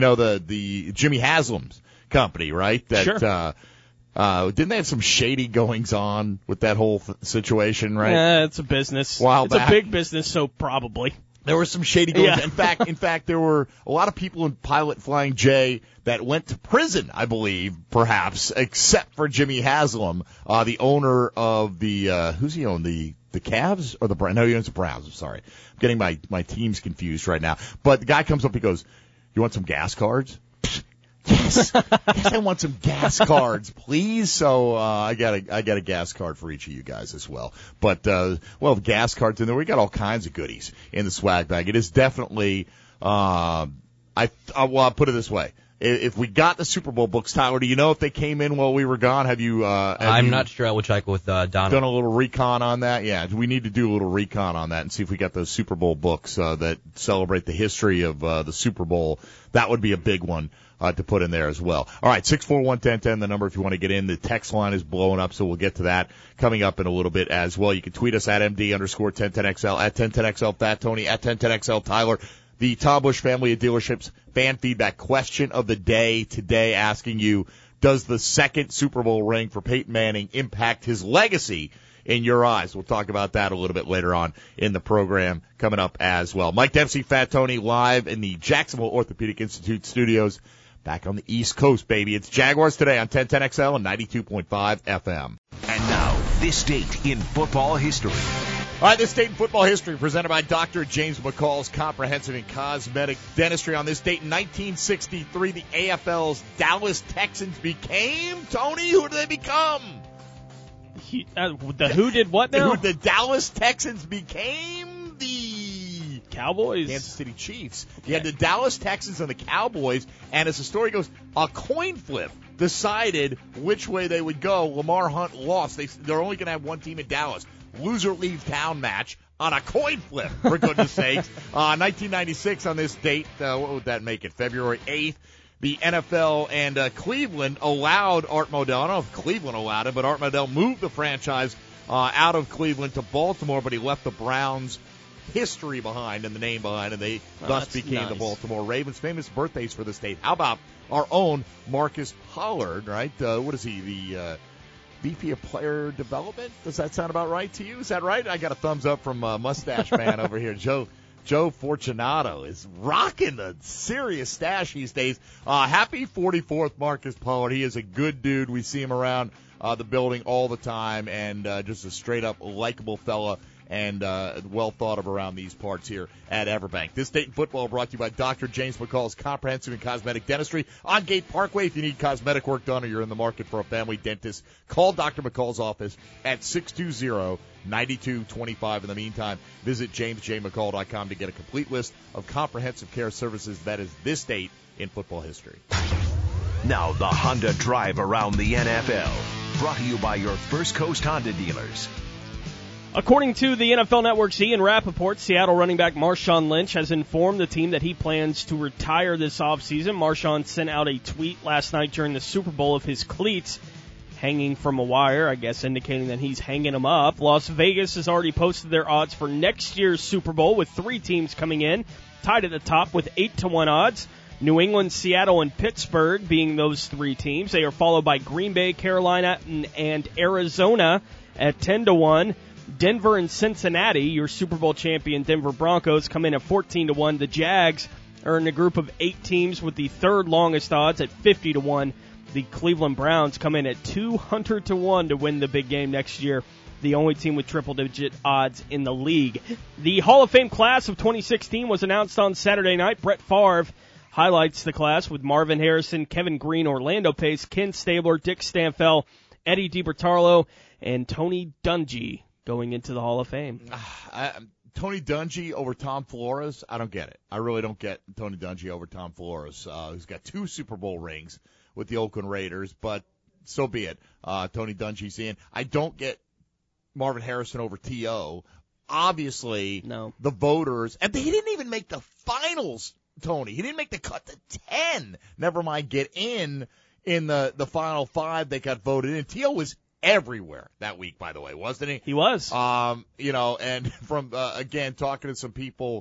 the Jimmy Haslam's company, right? That, sure. Didn't they have some shady goings on with that whole situation, right? Yeah, it's a business. It's a big business, so probably. There was some shady goings. Yeah. In fact, there were a lot of people in Pilot Flying J that went to prison, I believe, perhaps, except for Jimmy Haslam, the owner of the, who's he own, the Cavs or the Browns? No, he owns the Browns. I'm sorry. I'm getting my teams confused right now. But the guy comes up, he goes, you want some gas cards? Yes, I want some gas cards, please. So I got a gas card for each of you guys as well. But gas cards in there. We got all kinds of goodies in the swag bag. It is definitely. I'll put it this way: if we got the Super Bowl books, Tyler, do you know if they came in while we were gone? Have you? I'm not sure. I will check with Donald. Done a little recon on that? Yeah, we need to do a little recon on that and see if we got those Super Bowl books that celebrate the history of the Super Bowl. That would be a big one to put in there as well. All right, 641-1010, the number if you want to get in. The text line is blowing up, so we'll get to that coming up in a little bit as well. You can tweet us at MD_1010XL, at 1010XL Fat Tony, at 1010XL Tyler. The Tom Busch family of dealerships fan feedback question of the day today, asking you, does the second Super Bowl ring for Peyton Manning impact his legacy in your eyes? We'll talk about that a little bit later on in the program coming up as well. Mike Dempsey, Fat Tony, live in the Jacksonville Orthopedic Institute studios. Back on the East Coast, baby. It's Jaguars Today on 1010XL and 92.5 FM. And now, this date in football history. All right, this date in football history presented by Dr. James McCall's Comprehensive and Cosmetic Dentistry. On this date in 1963, the AFL's Dallas Texans became, Tony, who did they become? Who did what now? The Dallas Texans became the Cowboys? Kansas City Chiefs. You had the Dallas Texans and the Cowboys, and as the story goes, a coin flip decided which way they would go. Lamar Hunt lost. They're only going to have one team in Dallas. Loser leave town match on a coin flip, for goodness sakes. 1996 on this date, what would that make it? February 8th. The NFL and Cleveland allowed Art Modell. I don't know if Cleveland allowed it, but Art Modell moved the franchise out of Cleveland to Baltimore, but he left the Browns history behind and the name behind, and they thus became the Baltimore Ravens. Famous birthdays for the state. How about our own Marcus Pollard, right? What is he, the VP of Player Development? Does that sound about right to you? Is that right? I got a thumbs up from Mustache Man over here. Joe Fortunato is rocking a serious stash these days. Happy 44th, Marcus Pollard. He is a good dude. We see him around the building all the time, and just a straight-up likable fella and well thought of around these parts here at Everbank. This Dayton football brought to you by Dr. James McCall's Comprehensive and Cosmetic Dentistry on Gate Parkway. If you need cosmetic work done or you're in the market for a family dentist, call Dr. McCall's office at 620-9225. In the meantime, visit jamesjmccall.com to get a complete list of comprehensive care services. That is this date in football history. Now the Honda Drive around the NFL, brought to you by your First Coast Honda dealers. According to the NFL Network's Ian Rappaport, Seattle running back Marshawn Lynch has informed the team that he plans to retire this offseason. Marshawn sent out a tweet last night during the Super Bowl of his cleats hanging from a wire, I guess indicating that he's hanging them up. Las Vegas has already posted their odds for next year's Super Bowl, with 3 teams coming in, tied at the top with 8-1 odds. New England, Seattle, and Pittsburgh being those 3 teams. They are followed by Green Bay, Carolina, and Arizona at 10-1. Denver and Cincinnati, your Super Bowl champion Denver Broncos, come in at 14-1. The Jags are in a group of 8 teams with the 3rd longest odds at 50-1. The Cleveland Browns come in at 200-1 to win the big game next year, the only team with triple-digit odds in the league. The Hall of Fame class of 2016 was announced on Saturday night. Brett Favre highlights the class with Marvin Harrison, Kevin Green, Orlando Pace, Ken Stabler, Dick Stanfel, Eddie DiBertolo, and Tony Dungy going into the Hall of Fame. Tony Dungy over Tom Flores, I don't get it. I really don't get Tony Dungy over Tom Flores, who's got 2 Super Bowl rings with the Oakland Raiders, but so be it. Tony Dungy's in. I don't get Marvin Harrison over T.O. Obviously, no. The voters, and he didn't even make the finals, Tony. He didn't make the cut to 10. Never mind get in the final 5 that got voted in. T.O. was everywhere that week, by the way, wasn't he? He was. And from, again, talking to some people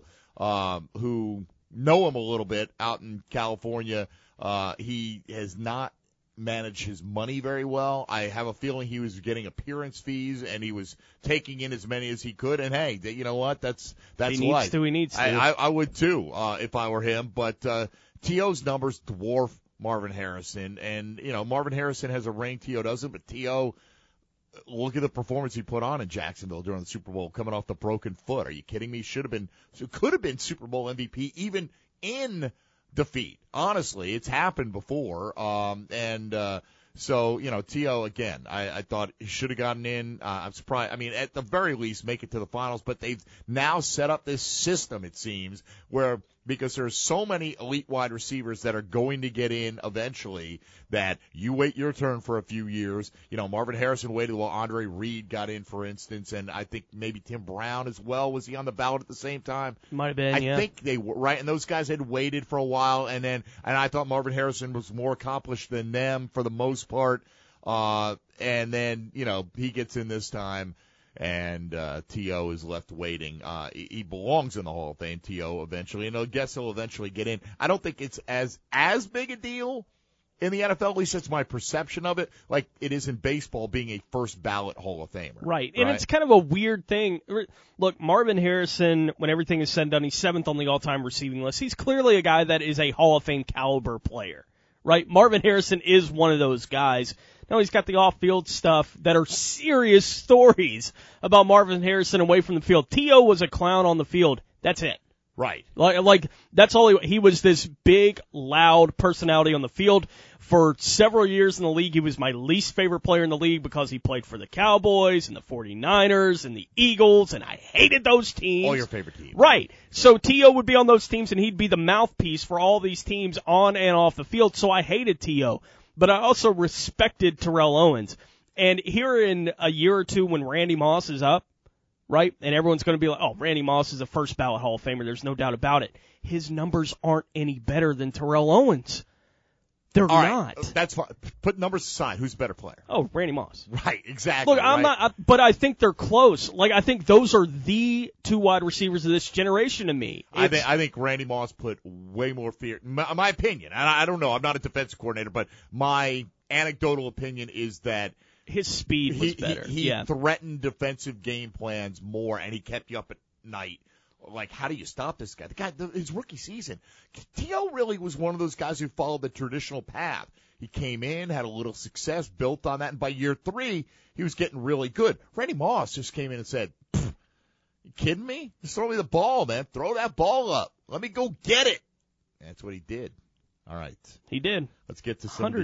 who know him a little bit out in California, he has not managed his money very well. I have a feeling he was getting appearance fees, and he was taking in as many as he could. And, hey, you know what? That's he life. He needs to. I would, too, if I were him. But T.O.'s numbers dwarf Marvin Harrison. And, Marvin Harrison has a ring, T.O. doesn't, but T.O., look at the performance he put on in Jacksonville during the Super Bowl, coming off the broken foot. Are you kidding me? Could have been Super Bowl MVP even in defeat. Honestly, it's happened before. So, T.O., again, I thought he should have gotten in. I'm surprised. I mean, at the very least, make it to the finals. But they've now set up this system, it seems, where because there's so many elite wide receivers that are going to get in eventually that you wait your turn for a few years. Marvin Harrison waited while Andre Reed got in, for instance, and I think maybe Tim Brown as well. Was he on the ballot at the same time? Might have been, I think they were, right? And those guys had waited for a while, and I thought Marvin Harrison was more accomplished than them for the most part. And then, he gets in this time. And T.O. is left waiting. He belongs in the Hall of Fame, T.O., eventually, and I guess he'll eventually get in. I don't think it's as big a deal in the NFL, at least that's my perception of it, like it is in baseball being a first ballot Hall of Famer. Right, and it's kind of a weird thing. Look, Marvin Harrison, when everything is said and done, he's 7th on the all-time receiving list. He's clearly a guy that is a Hall of Fame caliber player, right? Marvin Harrison is one of those guys. Now he's got the off-field stuff that are serious stories about Marvin Harrison away from the field. T.O. was a clown on the field. That's it. Right. Like that's all he was. This big, loud personality on the field. For several years in the league, he was my least favorite player in the league because he played for the Cowboys and the 49ers and the Eagles, and I hated those teams. All your favorite teams. Right. So T.O. would be on those teams, and he'd be the mouthpiece for all these teams on and off the field, so I hated T.O. But I also respected Terrell Owens. And here in a year or two when Randy Moss is up, right, and everyone's going to be like, oh, Randy Moss is a first-ballot Hall of Famer, there's no doubt about it. His numbers aren't any better than Terrell Owens. They're not. That's fine. Put numbers aside. Who's a better player? Oh, Randy Moss. Right, exactly. Look, I'm not, but I think they're close. Like, I think those are the two wide receivers of this generation to me. I think Randy Moss put way more fear. My opinion, and I don't know, I'm not a defensive coordinator, but my anecdotal opinion is that his speed was better. He threatened defensive game plans more, and he kept you up at night. Like, how do you stop this guy? The guy, his rookie season, T.O. really was one of those guys who followed the traditional path. He came in, had a little success, built on that, and by year 3, he was getting really good. Randy Moss just came in and said, you kidding me? Just throw me the ball, man. Throw that ball up. Let me go get it. And that's what he did. All right. He did. Let's get to some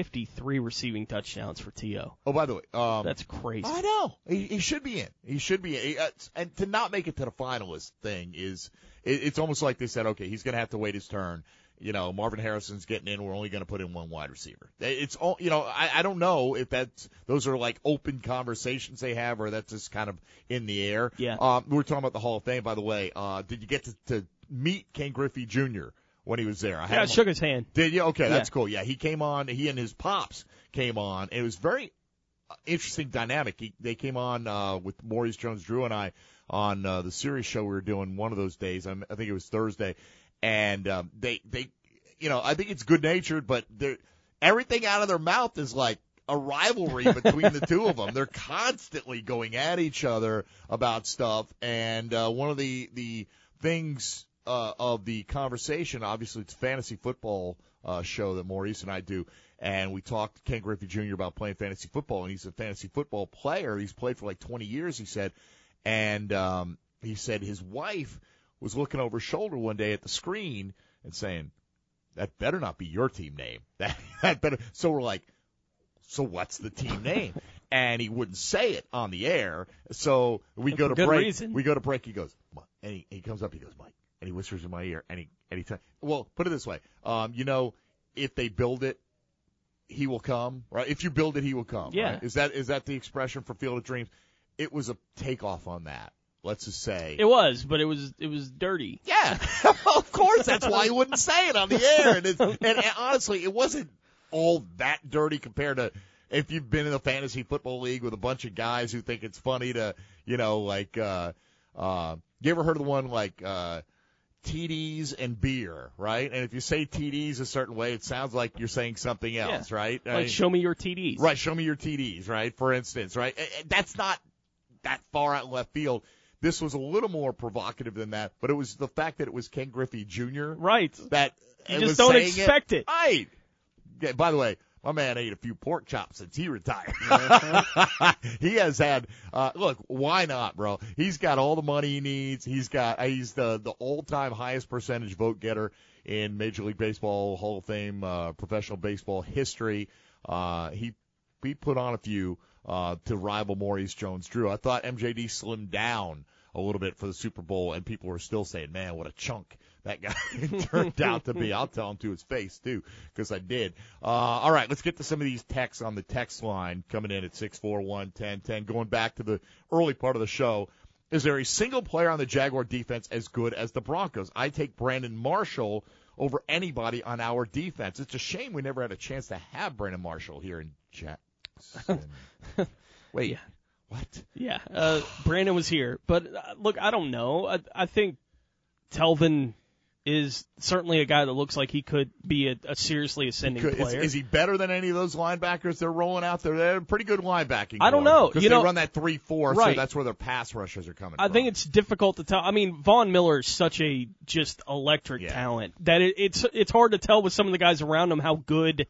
153 receiving touchdowns for T.O. Oh, by the way. That's crazy. I know. He should be in. He should be in. And to not make it to the finalist thing it's almost like they said, okay, he's going to have to wait his turn. You know, Marvin Harrison's getting in. We're only going to put in one wide receiver. It's all, you know, I don't know if those are like open conversations they have or that's just kind of in the air. Yeah. We were talking about the Hall of Fame, by the way. Did you get to meet Ken Griffey Jr. when he was there? I shook his hand. Did you? Okay, that's cool. Yeah, he came on. He and his pops came on. It was very interesting dynamic. They came on with Maurice Jones-Drew and I on the Sirius show we were doing one of those days. I think it was Thursday. And they you know, I think it's good-natured, but everything out of their mouth is like a rivalry between the two of them. They're constantly going at each other about stuff. And one of the things of the conversation, obviously it's a fantasy football show that Maurice and I do, and we talked to Ken Griffey Jr. about playing fantasy football, and he's a fantasy football player. He's played for like 20 years, he said, and he said his wife was looking over her shoulder one day at the screen and saying, that better not be your team name. That better. So we're like, so what's the team name? And he wouldn't say it on the air. So we go to break. Reason. We go to break. He goes, and he comes up. He goes, Mike, and he whispers in my ear. And he well, put it this way. You know, if they build it, he will come. Right? If you build it, he will come. Yeah. Right? Is that the expression for Field of Dreams? It was a takeoff on that. Let's just say it was, but it was dirty. Yeah, of course. That's why he wouldn't say it on the air. And honestly, it wasn't all that dirty compared to if you've been in a fantasy football league with a bunch of guys who think it's funny to, you know, like, you ever heard of the one like TDs and beer, right? And if you say TDs a certain way, it sounds like you're saying something else, right? Like, show me your TDs. Right, show me your TDs, right? For instance, right? That's not that far out in left field. This was a little more provocative than that, but it was the fact that it was Ken Griffey Jr. Right. That you just don't expect it. Right. Yeah, by the way, my man ate a few pork chops since he retired. He has had, look, why not, bro? He's got all the money he needs. He's the all-time highest percentage vote getter in Major League Baseball Hall of Fame, professional baseball history. He put on a few to rival Maurice Jones-Drew. I thought MJD slimmed down a little bit for the Super Bowl, and people were still saying, man, what a chunk that guy turned out to be. I'll tell him to his face, too, because I did. All right, let's get to some of these texts on the text line coming in at 641-1010. Going back to the early part of the show, is there a single player on the Jaguar defense as good as the Broncos? I take Brandon Marshall over anybody on our defense. It's a shame we never had a chance to have Brandon Marshall here in Jackson. Wait, yeah. What? Yeah, Brandon was here. But, look, I don't know. I think Telvin is certainly a guy that looks like he could be a seriously ascending player. Is he better than any of those linebackers they're rolling out there? They're pretty good linebacking. I don't know. Because they run that 3-4, right. So that's where their pass rushers are coming from. I think it's difficult to tell. I mean, Von Miller is such a just electric talent that it's hard to tell with some of the guys around him how good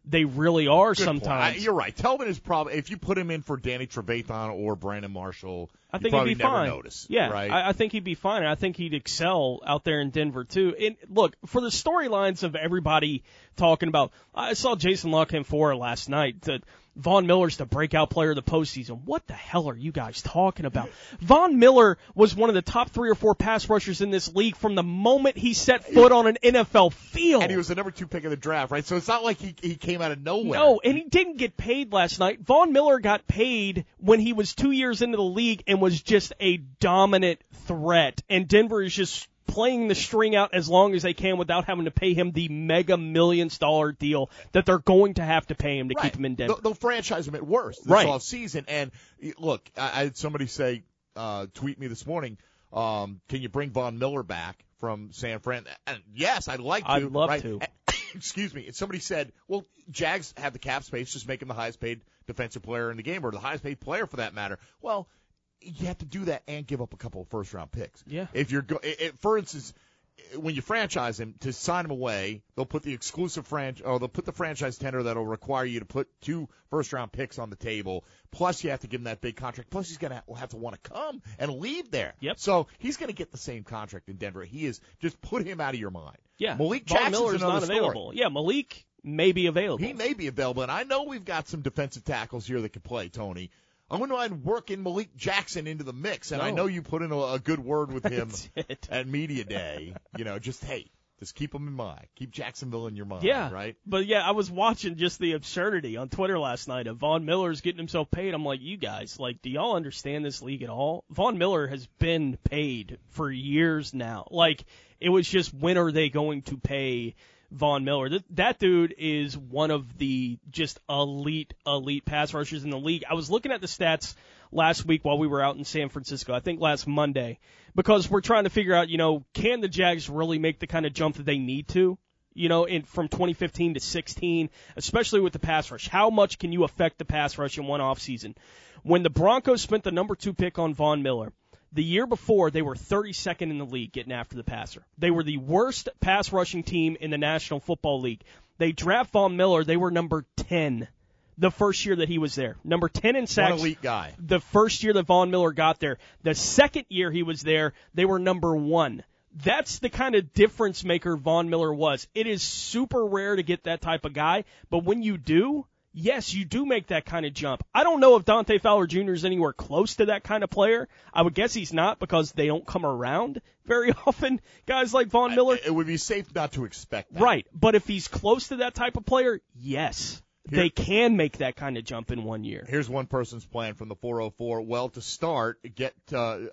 they really are Good sometimes. point. You're right. Telvin is probably, if you put him in for Danny Trevathan or Brandon Marshall, I think you probably he'd be never fine. notice. Yeah, right? I think he'd be fine, and I think he'd excel out there in Denver too. And look, for the storylines of everybody talking about, I saw Jason La Canfora last night that Von Miller's the breakout player of the postseason. What the hell are you guys talking about? Von Miller was one of the top 3 or 4 pass rushers in this league from the moment he set foot on an NFL field. And he was the number 2 pick in the draft, right? So it's not like he came out of nowhere. No, and he didn't get paid last night. Von Miller got paid when he was 2 years into the league and was just a dominant threat. And Denver is just playing the string out as long as they can without having to pay him the mega millions dollar deal that they're going to have to pay him to keep him in Denver. They'll franchise him at worst this offseason. And look, I had somebody say, tweet me this morning, can you bring Von Miller back from San Fran? And yes, I'd like to. I'd love to. Excuse me. And somebody said, well, Jags have the cap space, just make him the highest paid defensive player in the game, or the highest paid player for that matter. Well, you have to do that and give up a couple of first-round picks. Yeah. If you're for instance, when you franchise him, to sign him away, they'll put the exclusive they'll put the franchise tender that'll require you to put 2 first-round picks on the table. Plus, you have to give him that big contract. Plus, he's gonna have to want to come and leave there. Yep. So he's gonna get the same contract in Denver. He is just put him out of your mind. Yeah. Malik Von Jackson's Miller's another not available. story. Yeah, Malik may be available. He may be available, and I know we've got some defensive tackles here that can play, Tony. I'm going to go ahead and work in Malik Jackson into the mix, and I know you put in a good word with him at Media Day. Just keep him in mind. Keep Jacksonville in your mind, right? But, I was watching just the absurdity on Twitter last night of Von Miller's getting himself paid. I'm like, you guys, do y'all understand this league at all? Von Miller has been paid for years now. It was just, when are they going to pay Von Miller? That dude is one of the just elite pass rushers in the league. I was looking at the stats last week while we were out in San Francisco, I think last Monday, because we're trying to figure out, can the Jags really make the kind of jump that they need to, from 2015 to 16, especially with the pass rush? How much can you affect the pass rush in one offseason? When the Broncos spent the number 2 pick on Von Miller, the year before, they were 32nd in the league getting after the passer. They were the worst pass rushing team in the National Football League. They draft Von Miller. They were number 10 the first year that he was there. Number 10 in sacks. One elite guy. The first year that Von Miller got there. The second year he was there, they were number 1. That's the kind of difference maker Von Miller was. It is super rare to get that type of guy, but when you do, yes, you do make that kind of jump. I don't know if Dante Fowler Jr. is anywhere close to that kind of player. I would guess he's not, because they don't come around very often, guys like Von Miller. It would be safe not to expect that. Right, but if he's close to that type of player, yes, they can make that kind of jump in 1 year. Here's one person's plan from the 404. To start to get to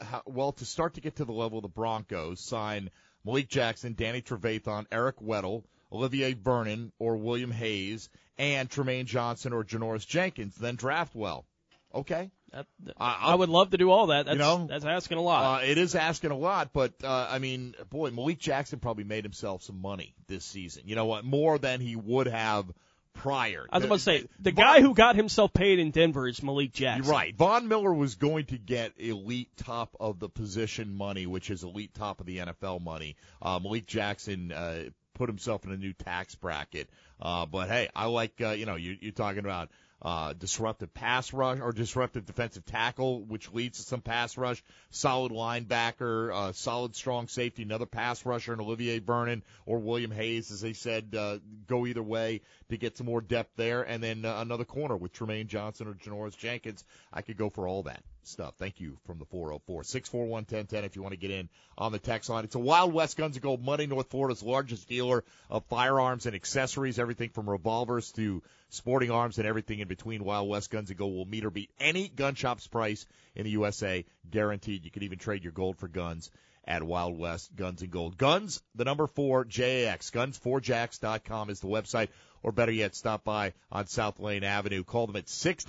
the level of the Broncos, sign Malik Jackson, Danny Trevathan, Eric Weddle, Olivier Vernon or William Hayes, and Tremaine Johnson or Janoris Jenkins, then draft well. Okay. I would love to do all that. That's asking a lot. It is asking a lot, but, Malik Jackson probably made himself some money this season. You know what? More than he would have prior. I was about to say, the guy who got himself paid in Denver is Malik Jackson. You're right. Von Miller was going to get elite top of the position money, which is elite top of the NFL money. Malik Jackson put himself in a new tax bracket. But hey, I like, you're talking about disruptive pass rush or disruptive defensive tackle, which leads to some pass rush, solid linebacker, solid strong safety, another pass rusher, and Olivier Vernon or William Hayes, as they said, go either way to get some more depth there. And then another corner with Tremaine Johnson or Janoris Jenkins. I could go for all that stuff. Thank you from the 404. 641-1010 if you want to get in on the text line. It's a Wild West Guns & Gold Monday, North Florida's largest dealer of firearms and accessories, everything from revolvers to sporting arms and everything in between. Wild West Guns & Gold will meet or beat any gun shop's price in the USA, guaranteed. You can even trade your gold for guns at Wild West Guns & Gold. Guns, the number 4, JAX. Guns4Jax.com is the website. Or better yet, stop by on South Lane Avenue. Call them at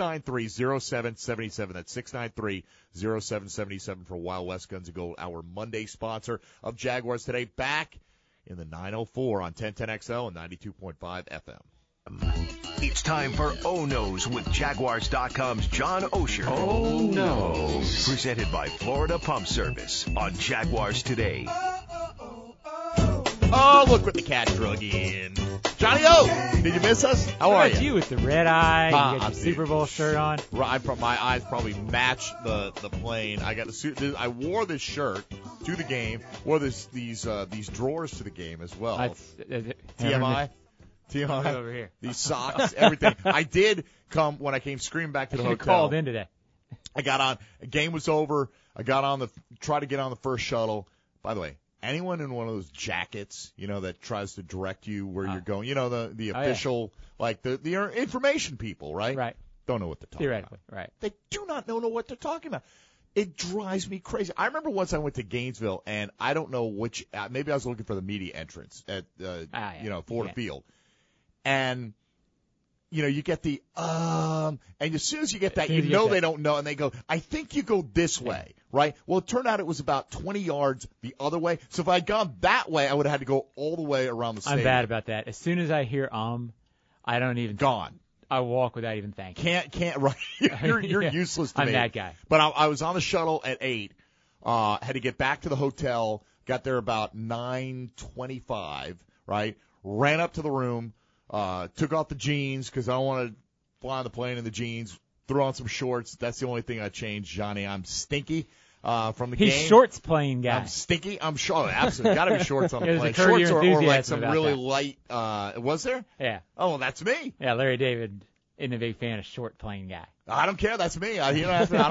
693-0777. That's 693-0777 for Wild West Guns & Gold, our Monday sponsor of Jaguars Today. Back in the 904 on 1010XL and 92.5 FM. It's time for Oh No's with Jaguars.com's John Osher. Oh no. Presented by Florida Pump Service on Jaguars Today. Oh, look what the cat drug in. Johnny O, did you miss us? How are you? You with the red eye. You got your Super Bowl shirt on. My eyes probably match the plane. I got the suit. I wore this shirt to the game. Wore these drawers to the game as well. TMI. TMI. Over here. These socks, everything. I did come when I came screaming back to the hotel. Called in today. I got on. The game was over. I got on tried to get on the first shuttle. By the way, anyone in one of those jackets, that tries to direct you where you're going, the official, like the information people, right? Right. Don't know what they're talking Theoretically, about. right. They do not know what they're talking about. It drives me crazy. I remember once I went to Gainesville, and I don't know which, maybe I was looking for the media entrance at, Ford Field. And, you get the, and as soon as you get that, they don't know, and they go, I think you go this way, right? Well, it turned out it was about 20 yards the other way. So if I had gone that way, I would have had to go all the way around the stadium. I'm bad about that. As soon as I hear I don't even. Gone. I walk without even thanking. Can't, right. You're useless to me. I'm that guy. But I was on the shuttle at 8, had to get back to the hotel, got there about 9:25, right? Ran up to the room, took off the jeans because I don't want to fly on the plane in the jeans, threw on some shorts. That's the only thing I changed, Johnny. I'm stinky. From the game. He's shorts playing guy. I'm stinky. I'm sure. Absolutely. Got to be shorts on the plane. Shorts or like some really light. Was there? Yeah. Oh, well, that's me. Yeah, Larry David isn't a big fan of short playing guy. I don't care. That's me. I'm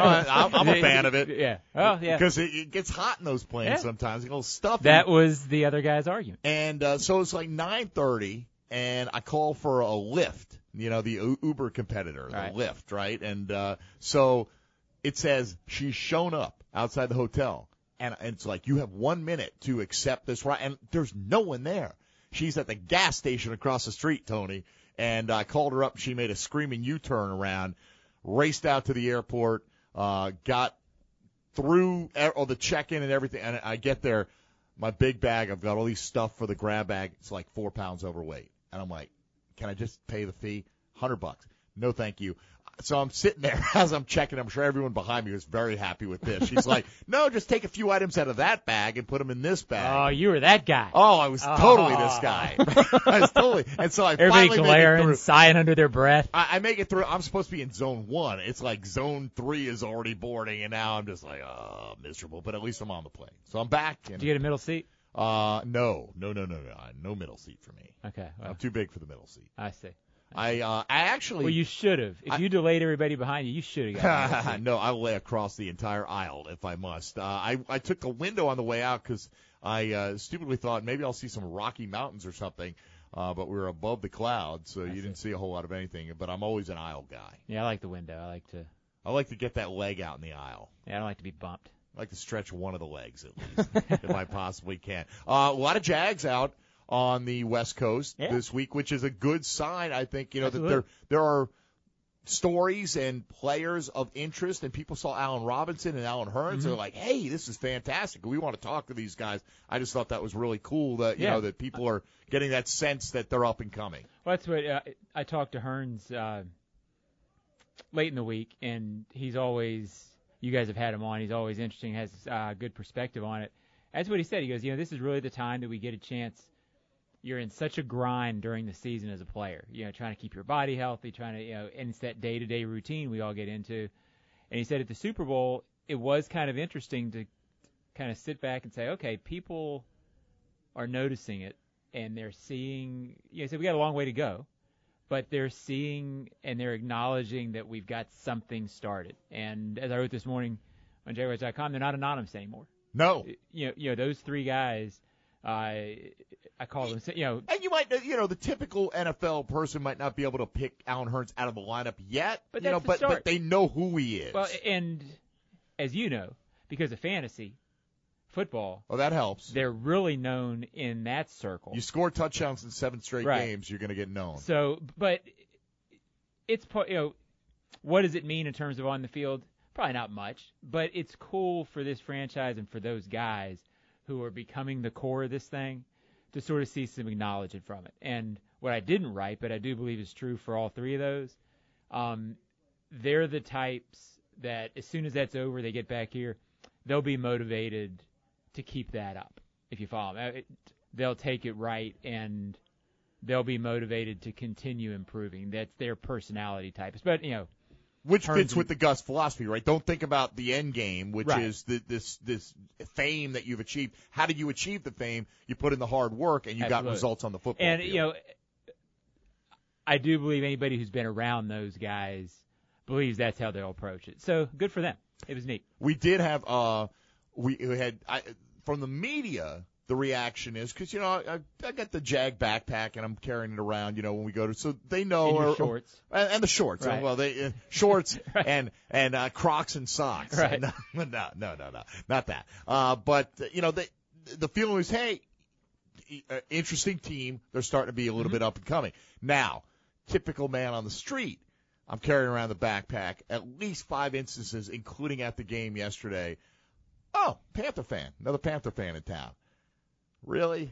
a fan of it. Yeah. Oh, yeah. Because it gets hot in those planes sometimes. It goes stuffy. That was the other guy's argument. And so it's like 9:30, and I call for a Lyft, the Uber competitor, the Lyft, right? And so it says she's shown up outside the hotel, and it's like, you have 1 minute to accept this ride, and there's no one there. She's at the gas station across the street, Tony, and I called her up. She made a screaming U-turn around, raced out to the airport, got through all the check-in and everything, and I get there, my big bag, I've got all these stuff for the grab bag. It's like 4 pounds overweight, and I'm like, can I just pay the fee? $100. No, thank you. So I'm sitting there as I'm checking. I'm sure everyone behind me was very happy with this. She's like, no, just take a few items out of that bag and put them in this bag. Oh, you were that guy. Oh, I was totally this guy. I was totally. And so I Everybody finally glaring, make it through. sighing under their breath. I make it through. I'm supposed to be in zone 1. It's like zone 3 is already boarding, and now I'm just like, miserable. But at least I'm on the plane. So I'm back. And, did you get a middle seat? No. No middle seat for me. Okay. Well, I'm too big for the middle seat. I see. I actually. Well, you should have. If you delayed everybody behind you, you should have gotten No, I'll lay across the entire aisle if I must. I took the window on the way out because I stupidly thought maybe I'll see some Rocky Mountains or something, but we were above the clouds, so you didn't see a whole lot of anything. But I'm always an aisle guy. Yeah, I like the window. I like to get that leg out in the aisle. Yeah, I don't like to be bumped. I like to stretch one of the legs at least, if I possibly can. A lot of Jags out on the West Coast this week, which is a good sign. I think, that there are stories and players of interest, and people saw Allen Robinson and Allen Hurns. They're like, hey, this is fantastic. We want to talk to these guys. I just thought that was really cool that, that people are getting that sense that they're up and coming. Well, that's what I talked to Hurns late in the week, and he's always, you guys have had him on, he's always interesting, has good perspective on it. That's what he said. He goes, this is really the time that we get a chance. You're in such a grind during the season as a player, trying to keep your body healthy, trying to, and it's that day-to-day routine we all get into. And he said at the Super Bowl, it was kind of interesting to kind of sit back and say, okay, people are noticing it, and they're seeing, he said we got a long way to go, but they're seeing and they're acknowledging that we've got something started. And as I wrote this morning on Jaguars.com, they're not anonymous anymore. No. Those three guys, I call them, And you might, the typical NFL person might not be able to pick Allen Hurns out of the lineup yet, but but they know who he is. Well, and as you know, because of fantasy football, that helps. They're really known in that circle. You score touchdowns in 7 straight games, you're going to get known. So, but it's what does it mean in terms of on the field? Probably not much, but it's cool for this franchise and for those guys who are becoming the core of this thing to sort of see some acknowledgement from it. And what I didn't write, but I do believe is true for all three of those, they're the types that as soon as that's over, they get back here, they'll be motivated to keep that up, if you follow me. they'll take it right and they'll be motivated to continue improving. That's their personality type. But, which fits with the Gus philosophy, right? Don't think about the end game, which right. is this fame that you've achieved. How did you achieve the fame? You put in the hard work, and you Absolutely. got results on the football and, field. I do believe anybody who's been around those guys believes that's how they'll approach it. So good for them. It was neat. We did have we had from the media. The reaction is because I got the Jag backpack and I'm carrying it around. When we go to, so they know. And your shorts. And the shorts. Right. Well, they shorts right. and Crocs and socks. Right. No, not that. But the feeling was, hey, interesting team. They're starting to be a little bit up and coming. Now, typical man on the street. I'm carrying around the backpack. At least 5 instances, including at the game yesterday. Oh, Panther fan. Another Panther fan in town. Really?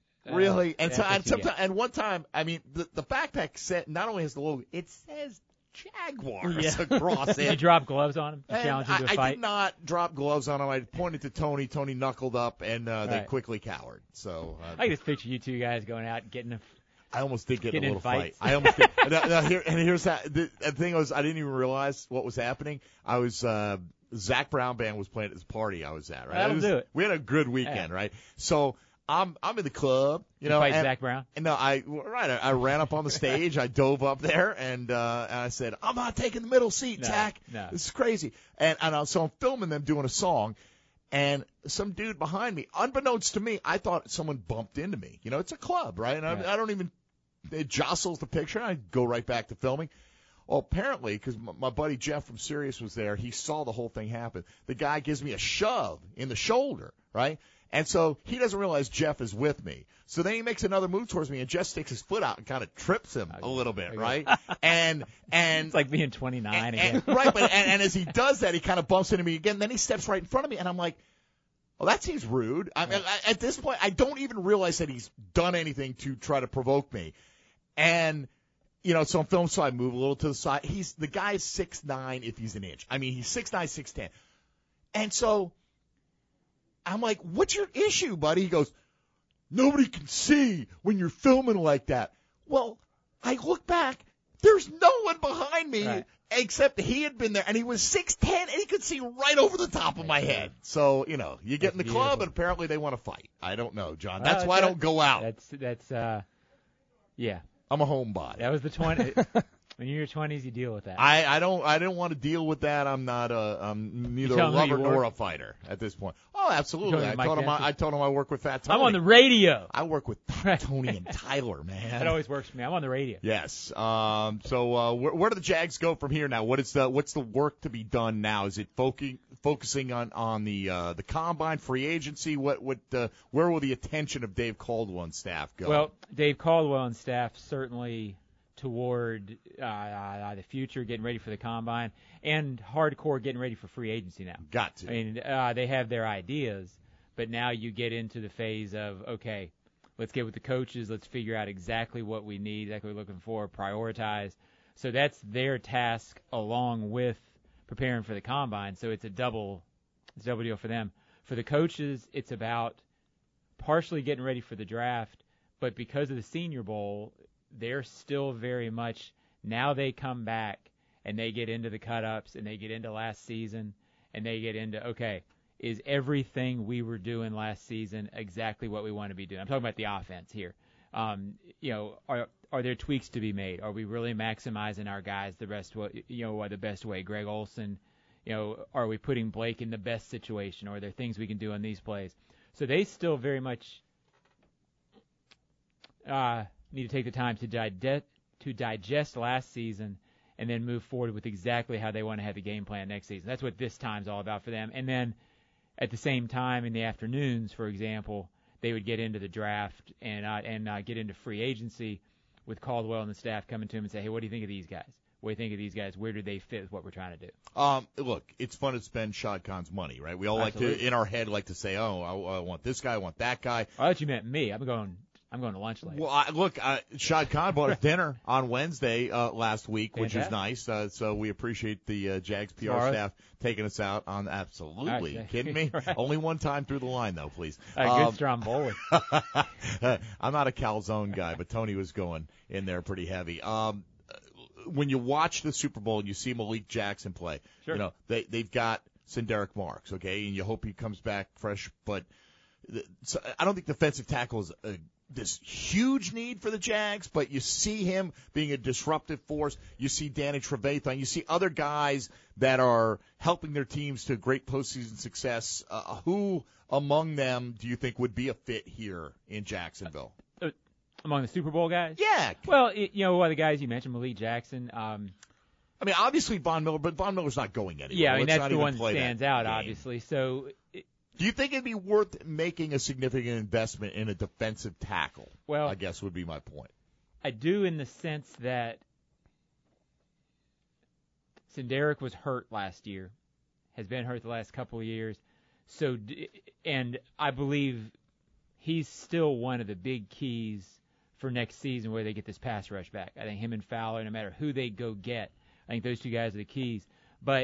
And one time, I mean, the backpack set not only has the logo, it says Jaguars across it. Did you drop gloves on him? Challenge him to a fight? I did not drop gloves on him. I pointed to Tony. Tony knuckled up, and they right. quickly cowered. So I can just picture you two guys going out and getting I almost did get in a little fight. I almost did. Here's how the thing was. I didn't even realize what was happening. I was Zach Brown band was playing at this party I was at. Right, that'll do it. We had a good weekend, right? So. I'm in the club, you fight Zach Brown? No, I ran up on the stage, I dove up there, and I said, I'm not taking the middle seat, Zach. No. This is crazy. So I'm filming them doing a song, and some dude behind me, unbeknownst to me, I thought someone bumped into me. It's a club, right? And I don't even, it jostles the picture, and I go right back to filming. Well, apparently, because my buddy Jeff from Sirius was there, he saw the whole thing happen. The guy gives me a shove in the shoulder, right? And so he doesn't realize Jeff is with me. So then he makes another move towards me, and Jeff sticks his foot out and kind of trips him a little bit, right? And it's like being 29 again. Right, but and as he does that, he kind of bumps into me again. Then he steps right in front of me, and I'm like, well, that seems rude. I mean, at this point, I don't even realize that he's done anything to try to provoke me. And so I'm filming, so I move a little to the side. The guy is 6'9" if he's an inch. I mean, he's 6'9", 6'10". And so I'm like, what's your issue, buddy? He goes, nobody can see when you're filming like that. Well, I look back. There's no one behind me except he had been there, and he was 6'10", and he could see right over the top of my head. So, you get in the club, and apparently they want to fight. I don't know, John. That's why I don't go out. Yeah. I'm a homebody. That was the 20. When you're in your 20s, you deal with that. I didn't want to deal with that. I'm neither a lover nor a fighter at this point. Oh, absolutely. I told him I work with Fat Tony. I'm on the radio. I work with Fat Tony and Tyler, man. That always works for me. I'm on the radio. Yes. So where do the Jags go from here now? What's the work to be done now? Is it focusing on the combine, free agency? Where will the attention of Dave Caldwell and staff go? Well, Dave Caldwell and staff certainly toward the future, getting ready for the combine, and hardcore getting ready for free agency now. Got to. I mean, they have their ideas, but now you get into the phase of, okay, let's get with the coaches, let's figure out exactly what we need, exactly what we're looking for, prioritize. So that's their task along with preparing for the combine. So it's a double deal for them. For the coaches, it's about partially getting ready for the draft, but because of the Senior Bowl, they're still very much, now they come back and they get into the cut-ups and they get into last season and they get into, okay, is everything we were doing last season exactly what we want to be doing? I'm talking about the offense here. Are there tweaks to be made? Are we really maximizing our guys the best way? Greg Olsen, are we putting Blake in the best situation? Or are there things we can do on these plays? So they still very much need to take the time to digest last season and then move forward with exactly how they want to have the game plan next season. That's what this time's all about for them. And then at the same time in the afternoons, for example, they would get into the draft and get into free agency with Caldwell and the staff coming to him and say, hey, what do you think of these guys? What do you think of these guys? Where do they fit with what we're trying to do? Look, it's fun to spend Shad Khan's money, right? We all like to, in our head, like to say, oh, I want this guy, I want that guy. I thought you meant me. I'm going I'm going to lunch later. Well, Shad Khan bought us dinner on Wednesday last week, Fantastic. which is nice. So we appreciate the Jags PR staff taking us out on. Absolutely. Right. Kidding me? Right. Only one time through the line, though, please. Good Stromboli. I'm not a calzone guy, but Tony was going in there pretty heavy. When you watch the Super Bowl and you see Malik Jackson play, Sure. you know, they've got Sinderic Marks, okay, and you hope he comes back fresh, but I don't think defensive tackle is this huge need for the Jags, but you see him being a disruptive force. You see Danny Trevathan. You see other guys that are helping their teams to great postseason success. Who among them do you think would be a fit here in Jacksonville? Among the Super Bowl guys? Yeah. Well, the guys you mentioned, Malik Jackson. I mean, obviously Von Miller, but Von Miller's not going anywhere. Yeah, I mean, Let's that's not the even one that play stands that out, game. obviously. So, do you think it'd be worth making a significant investment in a defensive tackle? Well, I guess would be my point. I do, in the sense that Sinderic was hurt last year, has been hurt the last couple of years. So, and I believe he's still one of the big keys for next season where they get this pass rush back. I think him and Fowler, no matter who they go get, I think those two guys are the keys. But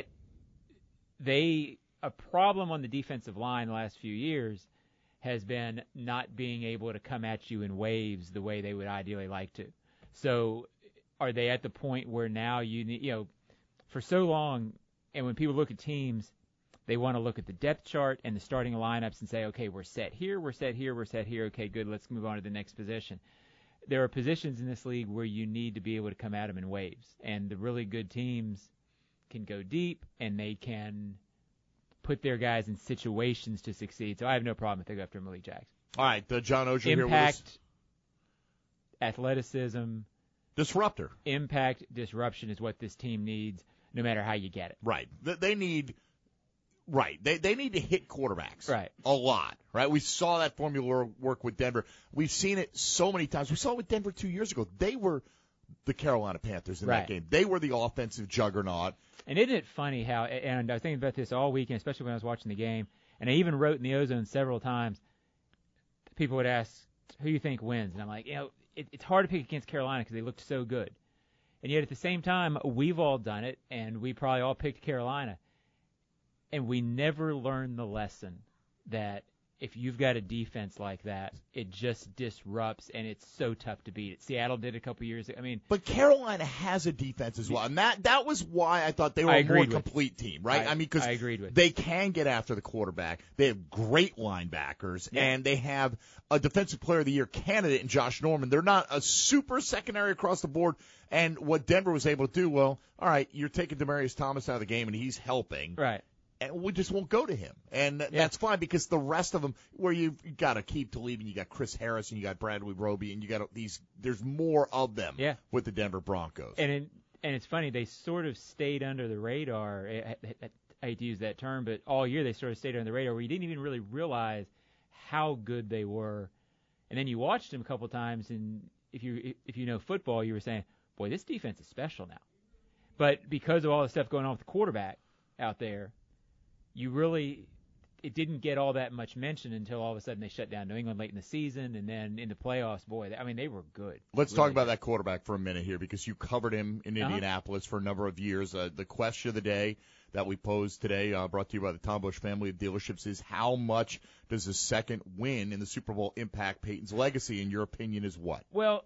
a problem on the defensive line the last few years has been not being able to come at you in waves the way they would ideally like to. So are they at the point where now you need, for so long, and when people look at teams, they want to look at the depth chart and the starting lineups and say, okay, we're set here, we're set here, we're set here, okay, good, let's move on to the next position. There are positions in this league where you need to be able to come at them in waves, and the really good teams can go deep, and they can put their guys in situations to succeed. So I have no problem if they go after Malik Jackson. All right, John Oehser here with us. Impact, athleticism, disruptor. Impact, disruption is what this team needs, no matter how you get it. Right. They need. Right. They need to hit quarterbacks. Right. A lot. Right. We saw that formula work with Denver. We've seen it so many times. We saw it with Denver 2 years ago. They were the Carolina Panthers in that game. They were the offensive juggernaut. And isn't it funny how, and I was thinking about this all weekend, especially when I was watching the game, and I even wrote in the Ozone several times, people would ask, who you think wins? And I'm like, it's hard to pick against Carolina because they looked so good. And yet at the same time, we've all done it, and we probably all picked Carolina. And we never learned the lesson that if you've got a defense like that, it just disrupts, and it's so tough to beat it. Seattle did a couple years ago. But Carolina has a defense as well, and that was why I thought they were a more complete team, right? I mean, because they can get after the quarterback. They have great linebackers, and they have a Defensive Player of the Year candidate in Josh Norman. They're not a super secondary across the board, and what Denver was able to do, well, all right, you're taking Demaryius Thomas out of the game, and he's helping. Right. And we just won't go to him. And that's fine because the rest of them, where you've got Aqib Talib and you got Chris Harris and you got Bradley Roby and you got there's more of them with the Denver Broncos. And it's funny, they sort of stayed under the radar. I hate to use that term, but all year they sort of stayed under the radar where you didn't even really realize how good they were. And then you watched them a couple times, and if you know football, you were saying, boy, this defense is special now. But because of all the stuff going on with the quarterback out there, it didn't get all that much mention until all of a sudden they shut down New England late in the season, and then in the playoffs, boy, I mean, they were good. Let's talk about that quarterback for a minute here because you covered him in Indianapolis for a number of years. The question of the day that we posed today, brought to you by the Tom Bush family of dealerships, is how much does a second win in the Super Bowl impact Peyton's legacy? In your opinion, is what? Well,